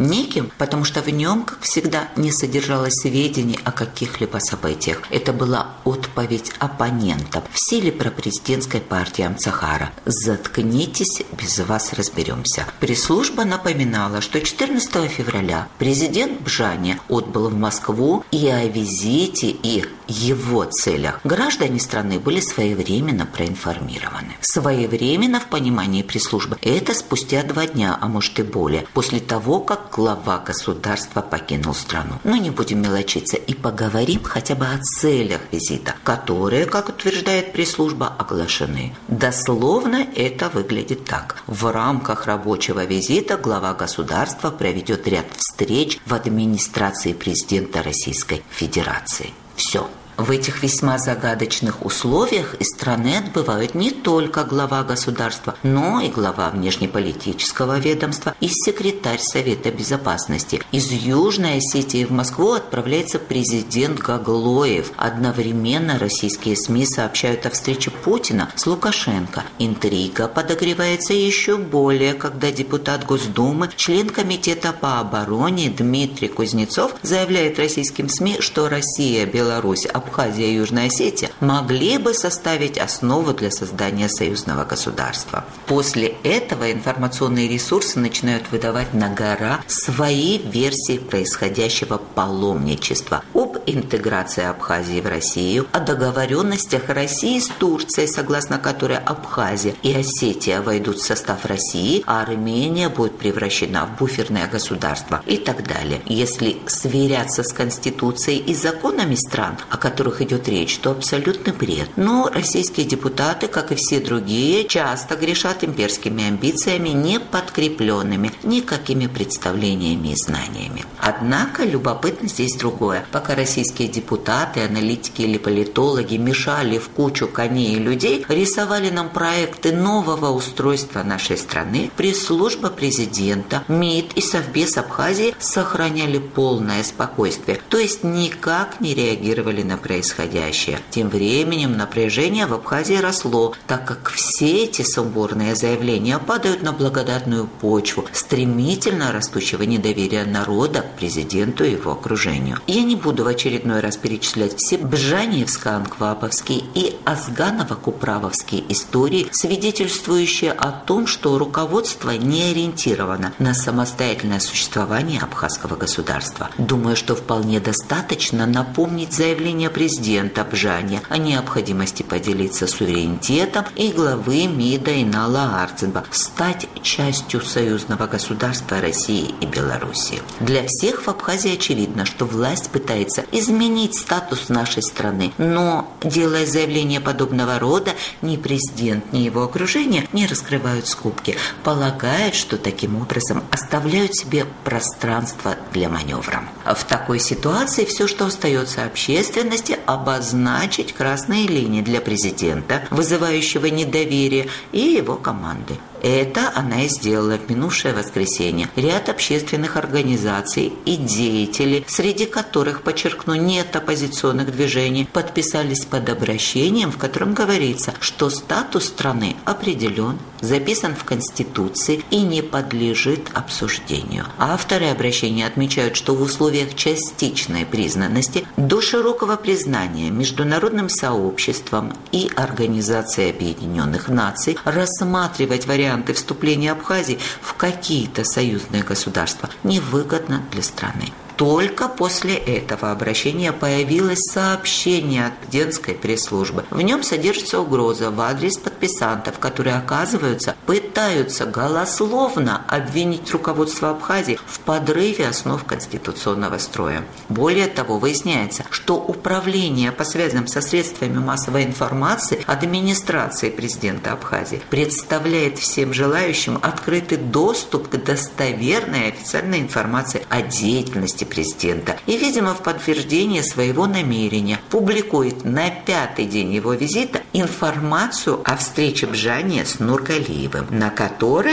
Неким, потому что в нем, как всегда, не содержалось сведений о каких-либо событиях. Это была отповедь оппонентам в силе пропрезидентской партии Амцахара. «Заткнитесь, без вас разберемся». Пресс-служба напоминала, что четырнадцатого февраля президент Бжани отбыл в Москву, и о визите и его целях граждане страны были своевременно проинформированы. Своевременно в понимании пресс-службы это спустя два дня, а может и более, после того, как глава государства покинул страну. Но не будем мелочиться и поговорим хотя бы о целях визита, которые, как утверждает пресс-служба, оглашены. Дословно это выглядит так. В рамках рабочего визита глава государства проведет ряд встреч в администрации президента Российской Федерации. Все. В этих весьма загадочных условиях из страны отбывают не только глава государства, но и глава внешнеполитического ведомства и секретарь Совета Безопасности. Из Южной Осетии в Москву отправляется президент Гаглоев. Одновременно российские СМИ сообщают о встрече Путина с Лукашенко. Интрига подогревается еще более, когда депутат Госдумы, член Комитета по обороне Дмитрий Кузнецов заявляет российским СМИ, что Россия, Беларусь, Абхазия и Южная Осетия могли бы составить основу для создания союзного государства. После этого информационные ресурсы начинают выдавать на гора свои версии происходящего паломничества об интеграции Абхазии в Россию, о договоренностях России с Турцией, согласно которой Абхазия и Осетия войдут в состав России, а Армения будет превращена в буферное государство и так далее. Если сверяться с Конституцией и законами стран, о которых идет речь, то абсолютный бред. Но российские депутаты, как и все другие, часто грешат имперскими амбициями, не подкрепленными никакими представлениями и знаниями. Однако любопытно здесь другое. Пока российские депутаты, аналитики или политологи мешали в кучу коней и людей, рисовали нам проекты нового устройства нашей страны, пресс-служба президента, МИД и Совбез Абхазии сохраняли полное спокойствие, то есть никак не реагировали на происходящее. Тем временем напряжение в Абхазии росло, так как все эти сумбурные заявления падают на благодатную почву стремительно растущего недоверия народа к президенту и его окружению. Я не буду в очередной раз перечислять все бжаниевско-анкваповские и азганово-куправовские истории, свидетельствующие о том, что руководство не ориентировано на самостоятельное существование абхазского государства. Думаю, что вполне достаточно напомнить заявление президента Бжани о необходимости поделиться суверенитетом и главы МИДа Инала Арцинба стать частью союзного государства России и Беларуси. Для всех в Абхазии очевидно, что власть пытается изменить статус нашей страны, но, делая заявление подобного рода, ни президент, ни его окружение не раскрывают скобки, полагают, что таким образом оставляют себе пространство для маневра. В такой ситуации все, что остается общественности, обозначить красные линии для президента, вызывающего недоверие, и его команды. Это она и сделала в минувшее воскресенье. Ряд общественных организаций и деятелей, среди которых, подчеркну, нет оппозиционных движений, подписались под обращением, в котором говорится, что статус страны определен, записан в Конституции и не подлежит обсуждению. Авторы обращения отмечают, что в условиях частичной признанности до широкого признания международным сообществом и Организацией Объединенных Наций рассматривать варианты вступления Абхазии в какие-то союзные государства невыгодно для страны. Только после этого обращения появилось сообщение от президентской пресс-службы. В нем содержится угроза в адрес подписантов, которые, оказывается, пытаются голословно обвинить руководство Абхазии в подрыве основ конституционного строя. Более того, выясняется, что управление по связям со средствами массовой информации администрации президента Абхазии представляет всем желающим открытый доступ к достоверной официальной информации о деятельности президента и, видимо, в подтверждение своего намерения публикует на пятый день его визита информацию о встрече Бжани с Нургалиевым, на которой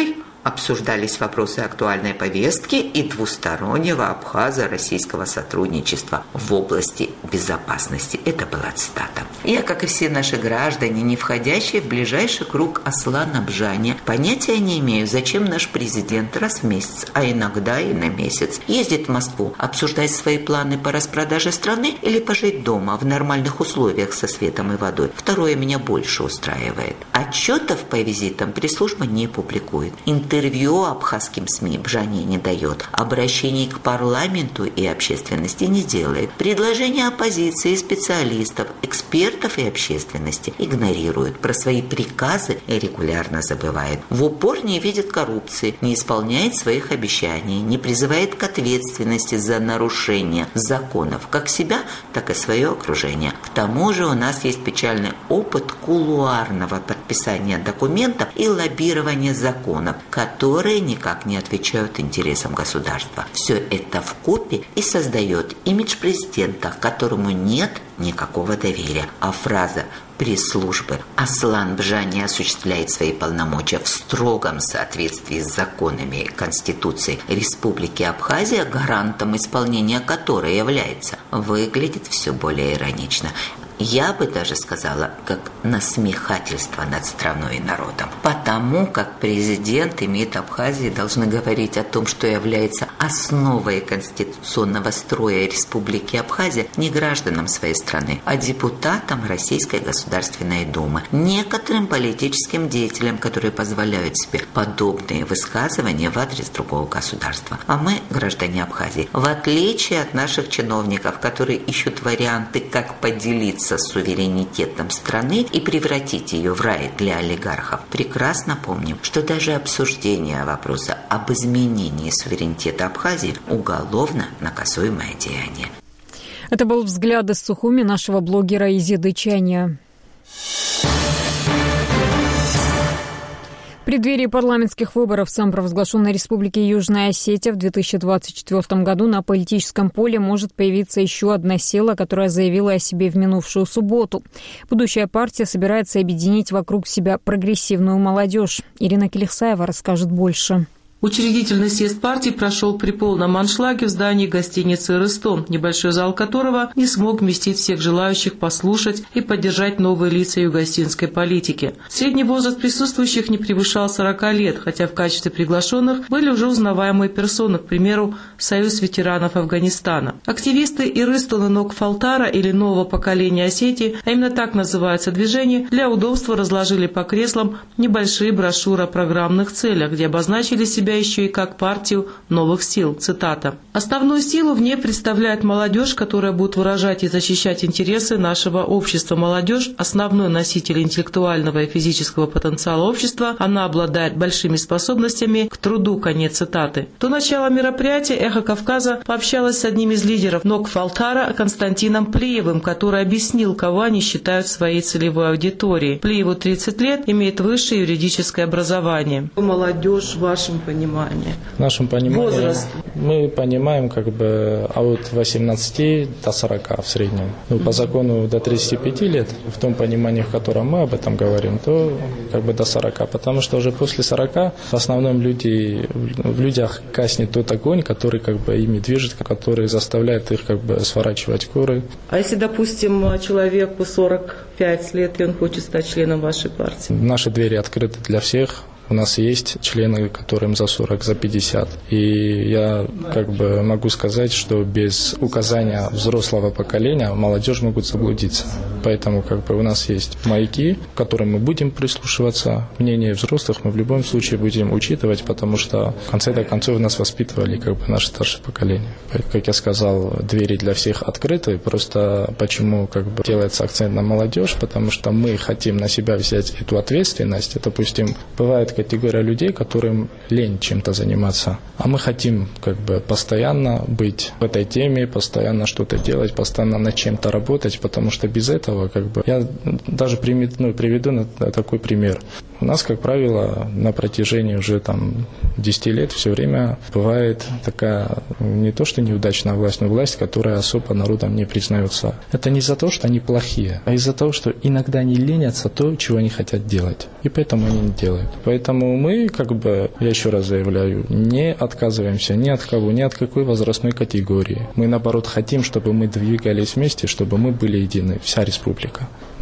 Обсуждались вопросы актуальной повестки и двустороннего абхазо-российского сотрудничества в области безопасности. Это была цитата. Я, как и все наши граждане, не входящие в ближайший круг Аслана понятия не имею, зачем наш президент раз в месяц, а иногда и на месяц, ездит в Москву обсуждать свои планы по распродаже страны или пожить дома в нормальных условиях со светом и водой. Второе меня больше устраивает. Отчетов по визитам пресс-служба не публикует. Интервью абхазским СМИ Бжане не дает. Обращений к парламенту и общественности не делает. Предложения оппозиции, специалистов, экспертов и общественности игнорирует. Про свои приказы регулярно забывает. В упор не видит коррупции, не исполняет своих обещаний, не призывает к ответственности за нарушение законов, как себя, так и свое окружение. К тому же у нас есть печальный опыт кулуарного подписания документов и лоббирования законов, которые никак не отвечают интересам государства. Все это вкупе и создает имидж президента, к которому нет никакого доверия. А фраза пресс-службы «Аслан Бжане осуществляет свои полномочия в строгом соответствии с законами Конституции Республики Абхазия, гарантом исполнения которой является», выглядит все более иронично. Я бы даже сказала, как насмехательство над страной и народом. Потому как президент и МИД Абхазии должны говорить о том, что является основой конституционного строя Республики Абхазия, не гражданам своей страны, а депутатам Российской Государственной Думы, некоторым политическим деятелям, которые позволяют себе подобные высказывания в адрес другого государства. А мы, граждане Абхазии, в отличие от наших чиновников, которые ищут варианты, как поделиться с суверенитетом страны и превратить ее в рай для олигархов, прекрасно помним, что даже обсуждение вопроса об изменении суверенитета Абхазии уголовно наказуемое деяние. Это был взгляд из Сухуми нашего блогера Изиды Чаня. В преддверии парламентских выборов в самопровозглашенной Республике Южная Осетия в две тысячи двадцать четвёртом году на политическом поле может появиться еще одна сила, которая заявила о себе в минувшую субботу. Будущая партия собирается объединить вокруг себя прогрессивную молодежь. Ирина Келихсаева расскажет больше. Учредительный съезд партии прошел при полном аншлаге в здании гостиницы «Рыстон», небольшой зал которого не смог вместить всех желающих послушать и поддержать новые лица югосинской политики. Средний возраст присутствующих не превышал сорока лет, хотя в качестве приглашенных были уже узнаваемые персоны, к примеру, Союз ветеранов Афганистана. Активисты и Рыстона Нокфалтара или нового поколения Осетии, а именно так называется движение, для удобства разложили по креслам небольшие брошюры о программных целях, где обозначили себя еще и как партию новых сил. Цитата. «Основную силу в ней представляет молодежь, которая будет выражать и защищать интересы нашего общества. Молодежь – основной носитель интеллектуального и физического потенциала общества. Она обладает большими способностями к труду». Конец цитаты. До начала мероприятия «Эхо Кавказа» пообщалась с одним из лидеров Нокфалтара Константином Плиевым, который объяснил, кого они считают своей целевой аудиторией. Плиеву тридцать лет, имеет высшее юридическое образование. Молодежь в вашем понимании? В нашем понимании возраст. Мы понимаем как бы от восемнадцати до сорока в среднем. Ну, по закону до тридцати пяти лет, в том понимании, в котором мы об этом говорим, то как бы до сорока. Потому что уже после сорока в основном люди, в людях гаснет тот огонь, который как бы ими движет, который заставляет их как бы сворачивать куры. А если, допустим, человеку сорок пять лет, и он хочет стать членом вашей партии? Наши двери открыты для всех. У нас есть члены, которым за сорок, за пятьдесят. И я как бы могу сказать, что без указания взрослого поколения молодежь могут заблудиться. Поэтому как бы у нас есть маяки, к которым мы будем прислушиваться. Мнение взрослых мы в любом случае будем учитывать, потому что в конце концов нас воспитывали как бы наше старшее поколение. Как я сказал, двери для всех открыты. Просто почему как бы делается акцент на молодежь, потому что мы хотим на себя взять эту ответственность. И, допустим, бывает категория людей, которым лень чем-то заниматься. А мы хотим как бы постоянно быть в этой теме, постоянно что-то делать, постоянно над чем-то работать, потому что без этого как бы... Я даже приведу, ну, приведу такой пример. У нас, как правило, на протяжении уже там десяти лет все время бывает такая не то что неудачная власть, но власть, которая особо народом не признается. Это не из-за того, что они плохие, а из-за того, что иногда они ленятся то, чего они хотят делать. И поэтому они не делают. Поэтому Поэтому мы, как бы, я еще раз заявляю, не отказываемся ни от кого, ни от какой возрастной категории. Мы, наоборот, хотим, чтобы мы двигались вместе, чтобы мы были едины, вся республика.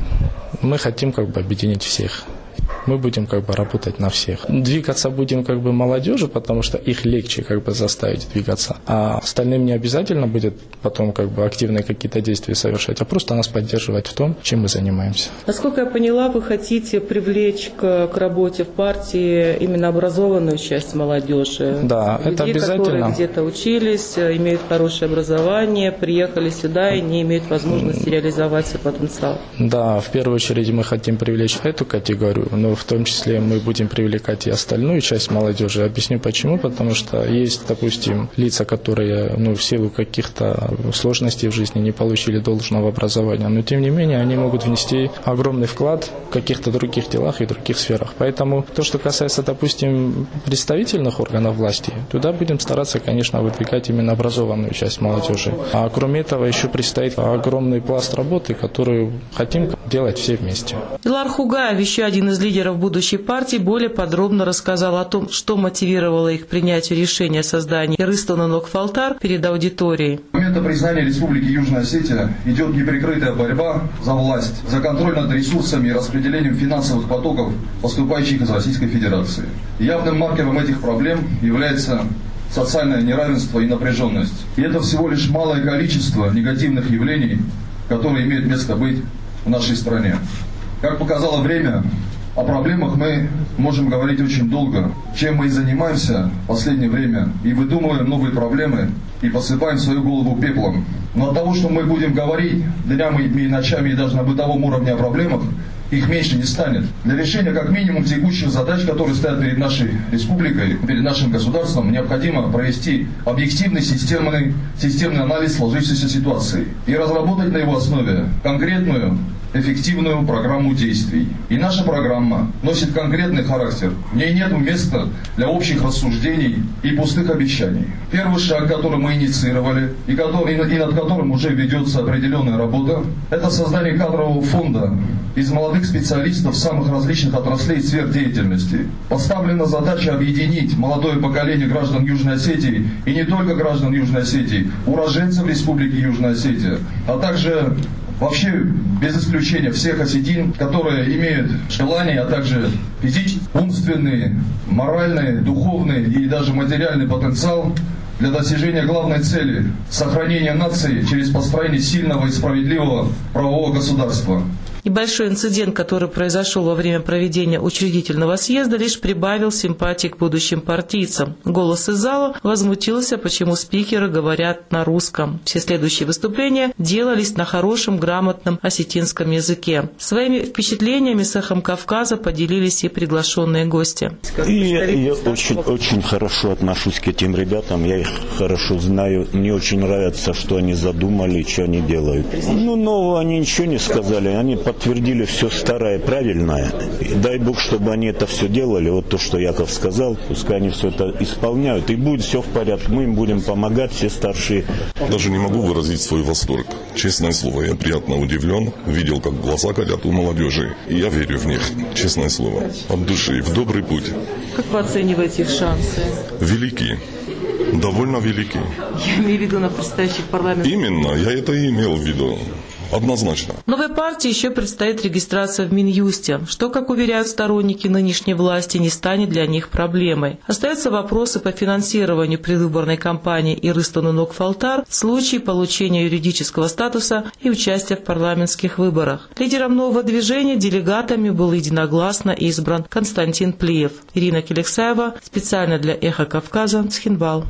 Мы хотим, как бы, объединить всех. Мы будем, как бы, работать на всех. Двигаться будем, как бы, молодежи, потому что их легче, как бы, заставить двигаться. А остальным не обязательно будет потом, как бы, активные какие-то действия совершать, а просто нас поддерживать в том, чем мы занимаемся. Насколько я поняла, вы хотите привлечь к, к работе в партии именно образованную часть молодежи. Да, людей, это обязательно. Которые где-то учились, имеют хорошее образование, приехали сюда и не имеют возможности реализовать свой потенциал. Да, в первую очередь мы хотим привлечь эту категорию, но в том числе мы будем привлекать и остальную часть молодежи. Объясню почему. Потому что есть, допустим, лица, которые, ну, в силу каких-то сложностей в жизни не получили должного образования, но тем не менее они могут внести огромный вклад в каких-то других делах и других сферах. Поэтому то, что касается, допустим, представительных органов власти, туда будем стараться, конечно, выдвигать именно образованную часть молодежи. А кроме этого еще предстоит огромный пласт работы, которую хотим делать все вместе. Илар Хугаев, еще один из лидеров будущей партии, более подробно рассказал о том, что мотивировало их к принятию решения о создании Рыстон-Нок-Фалтар перед аудиторией. С момента признания Республики Южная Осетия идет неприкрытая борьба за власть, за контроль над ресурсами и распределением финансовых потоков, поступающих из Российской Федерации. Явным маркером этих проблем является социальное неравенство и напряженность. И это всего лишь малое количество негативных явлений, которые имеют место быть в нашей стране. Как показало время, о проблемах мы можем говорить очень долго, чем мы и занимаемся в последнее время, и выдумываем новые проблемы, и посыпаем свою голову пеплом. Но от того, что мы будем говорить днями и ночами, и даже на бытовом уровне о проблемах, их меньше не станет. Для решения как минимум текущих задач, которые стоят перед нашей республикой, перед нашим государством, необходимо провести объективный системный, системный анализ сложившейся ситуации и разработать на его основе конкретную, эффективную программу действий. И наша программа носит конкретный характер. В ней нет места для общих рассуждений и пустых обещаний. Первый шаг, который мы инициировали и, который, и над которым уже ведется определенная работа, это создание кадрового фонда из молодых специалистов самых различных отраслей и сфер деятельности. Поставлена задача объединить молодое поколение граждан Южной Осетии и не только граждан Южной Осетии, уроженцев Республики Южная Осетия, а также вообще, без исключения, всех осетин, которые имеют желание, а также физический, умственный, моральный, духовный и даже материальный потенциал для достижения главной цели – сохранения нации через построение сильного и справедливого правового государства. Небольшой инцидент, который произошел во время проведения учредительного съезда, лишь прибавил симпатии к будущим партийцам. Голос из зала возмутился, почему спикеры говорят на русском. Все следующие выступления делались на хорошем, грамотном осетинском языке. Своими впечатлениями с эхом Кавказа поделились и приглашенные гости. И я, я очень, очень хорошо отношусь к этим ребятам, я их хорошо знаю. Мне очень нравится, что они задумали, что они делают. Ну, нового они ничего не сказали, они подтвердили все старое, правильное. И дай Бог, чтобы они это все делали. Вот то, что Яков сказал, пускай они все это исполняют. И будет все в порядке. Мы им будем помогать, все старшие. Даже не могу выразить свой восторг. Честное слово, я приятно удивлен. Видел, как глаза горят у молодежи. И я верю в них, честное слово. От души, в добрый путь. Как вы оцениваете их шансы? Великие. Довольно великие. Я имею в виду на предстоящих парламентах. Именно, я это и имел в виду. Однозначно. Новой партии еще предстоит регистрация в Минюсте, что, как уверяют сторонники нынешней власти, не станет для них проблемой. Остаются вопросы по финансированию предвыборной кампании и Рыстон-Нок-Фалтар в случае получения юридического статуса и участия в парламентских выборах. Лидером нового движения делегатами был единогласно избран Константин Плиев. Ирина Келексаева, специально для «Эхо Кавказа», Цхинвал.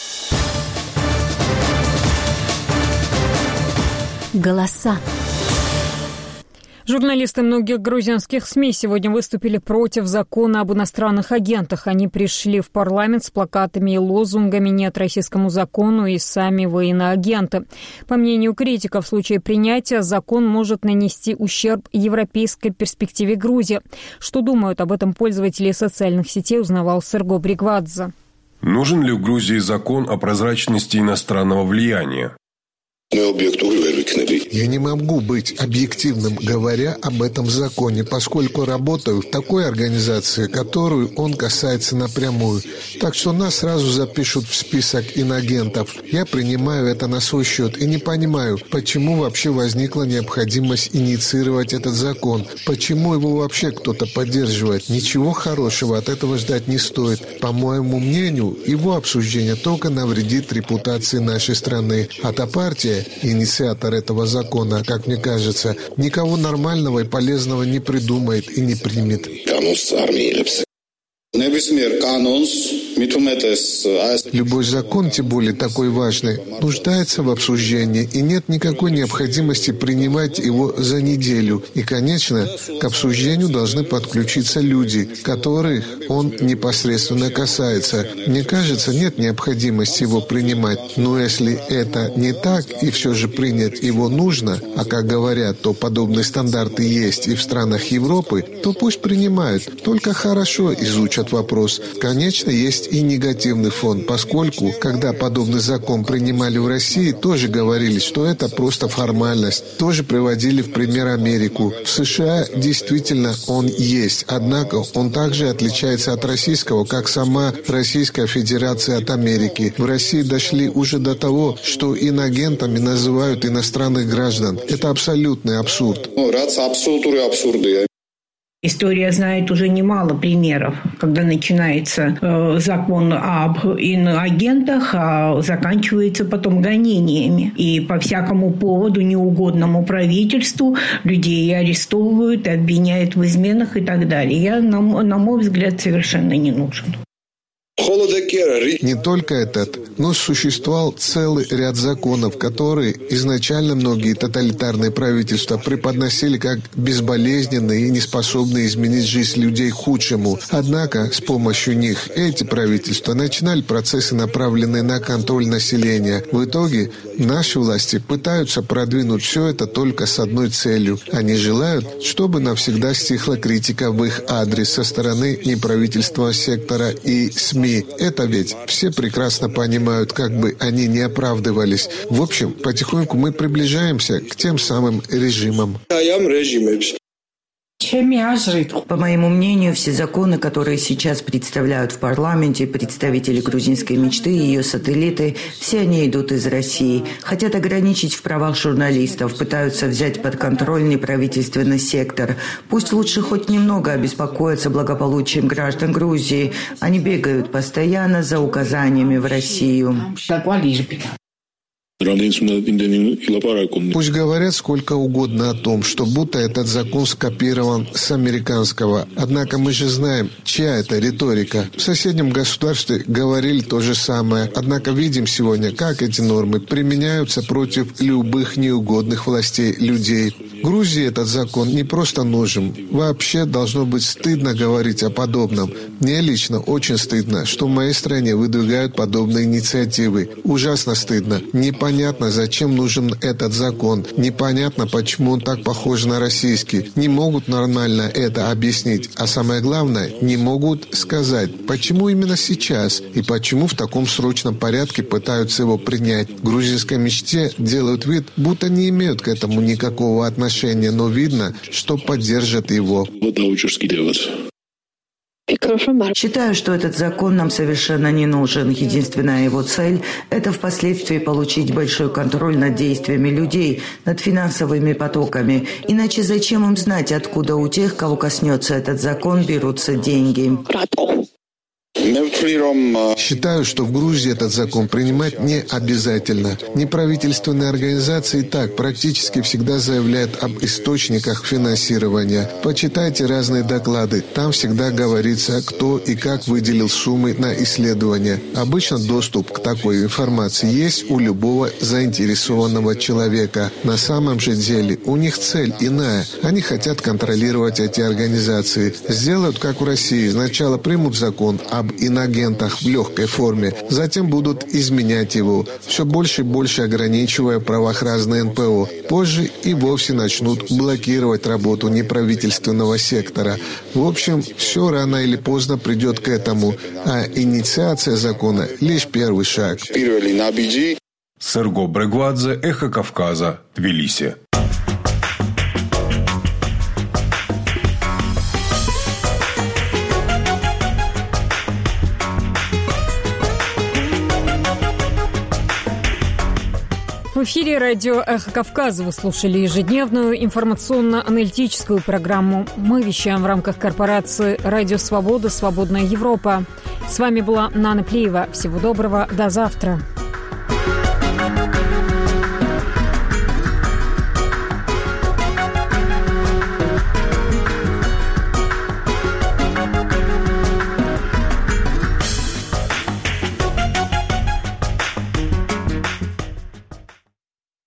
Голоса. Журналисты многих грузинских СМИ сегодня выступили против закона об иностранных агентах. Они пришли в парламент с плакатами и лозунгами «Нет российскому закону» и «Сами вы иноагенты». По мнению критиков, в случае принятия закон может нанести ущерб европейской перспективе Грузии. Что думают об этом пользователи социальных сетей, узнавал Серго Бригвадзе. Нужен ли в Грузии закон о прозрачности иностранного влияния? Я не могу быть объективным, говоря об этом законе, поскольку работаю в такой организации, которую он касается напрямую. Так что нас сразу запишут в список инагентов. Я принимаю это на свой счет и не понимаю, почему вообще возникла необходимость инициировать этот закон. Почему его вообще кто-то поддерживает? Ничего хорошего от этого ждать не стоит. По моему мнению, его обсуждение только навредит репутации нашей страны. А та партия, инициатор этого закона, как мне кажется, никого нормального и полезного не придумает и не примет. Любой закон, тем более такой важный, нуждается в обсуждении, и нет никакой необходимости принимать его за неделю. И, конечно, к обсуждению должны подключиться люди, которых он непосредственно касается. Мне кажется, нет необходимости его принимать. Но если это не так, и все же принять его нужно, а как говорят, то подобные стандарты есть и в странах Европы, то пусть принимают, только хорошо изучат вопрос. Конечно, есть и негативный фон, поскольку, когда подобный закон принимали в России, тоже говорили, что это просто формальность. Тоже приводили в пример Америку. В США действительно он есть, однако он также отличается от российского, как сама Российская Федерация от Америки. В России дошли уже до того, что инагентами называют иностранных граждан. Это абсолютный абсурд. История знает уже немало примеров, когда начинается э, закон об иноагентах, а заканчивается потом гонениями. И по всякому поводу, неугодному правительству, людей арестовывают, обвиняют в изменах и так далее. Я, на, на мой взгляд, совершенно не нужен. Не только этот, но существовал целый ряд законов, которые изначально многие тоталитарные правительства преподносили как безболезненные и неспособные изменить жизнь людей к худшему. Однако с помощью них эти правительства начинали процессы, направленные на контроль населения. В итоге наши власти пытаются продвинуть все это только с одной целью. Они желают, чтобы навсегда стихла критика в их адрес со стороны неправительственного сектора и СМИ. Это ведь все прекрасно понимают, как бы они ни оправдывались. В общем, потихоньку мы приближаемся к тем самым режимам. По моему мнению, все законы, которые сейчас представляют в парламенте представители грузинской мечты и ее сателлиты, все они идут из России. Хотят ограничить в правах журналистов, пытаются взять под контроль неправительственный сектор. Пусть лучше хоть немного обеспокоятся благополучием граждан Грузии. Они бегают постоянно за указаниями в Россию. Пусть говорят сколько угодно о том, что будто этот закон скопирован с американского. Однако мы же знаем, чья это риторика. В соседнем государстве говорили то же самое. Однако видим сегодня, как эти нормы применяются против любых неугодных властей людей. Грузии этот закон не просто нужен. Вообще должно быть стыдно говорить о подобном. Мне лично очень стыдно, что в моей стране выдвигают подобные инициативы. Ужасно стыдно. Непонятно, зачем нужен этот закон. Непонятно, почему он так похож на российский. Не могут нормально это объяснить. А самое главное, не могут сказать, почему именно сейчас и почему в таком срочном порядке пытаются его принять. В грузинской мечте делают вид, будто не имеют к этому никакого отношения, но видно, что поддержат его. Считаю, что этот закон нам совершенно не нужен. Единственная его цель – это впоследствии получить большой контроль над действиями людей, над финансовыми потоками. Иначе зачем им знать, откуда у тех, кого коснется этот закон, берутся деньги? Считаю, что в Грузии этот закон принимать не обязательно. Неправительственные организации и так практически всегда заявляют об источниках финансирования. Почитайте разные доклады. Там всегда говорится, кто и как выделил суммы на исследования. Обычно доступ к такой информации есть у любого заинтересованного человека. На самом же деле у них цель иная. Они хотят контролировать эти организации. Сделают, как в России. Сначала примут закон об инагентах в легкой форме, затем будут изменять его, все больше и больше ограничивая в правах разные эн пэ о. Позже и вовсе начнут блокировать работу неправительственного сектора. В общем, все рано или поздно придет к этому, а инициация закона – лишь первый шаг. Серго Брегвадзе, Эхо Кавказа, Тбилиси. В эфире радио «Эхо Кавказа» вы слушали ежедневную информационно-аналитическую программу. Мы вещаем в рамках корпорации «Радио Свобода. Свободная Европа». С вами была Нана Плиева. Всего доброго. До завтра.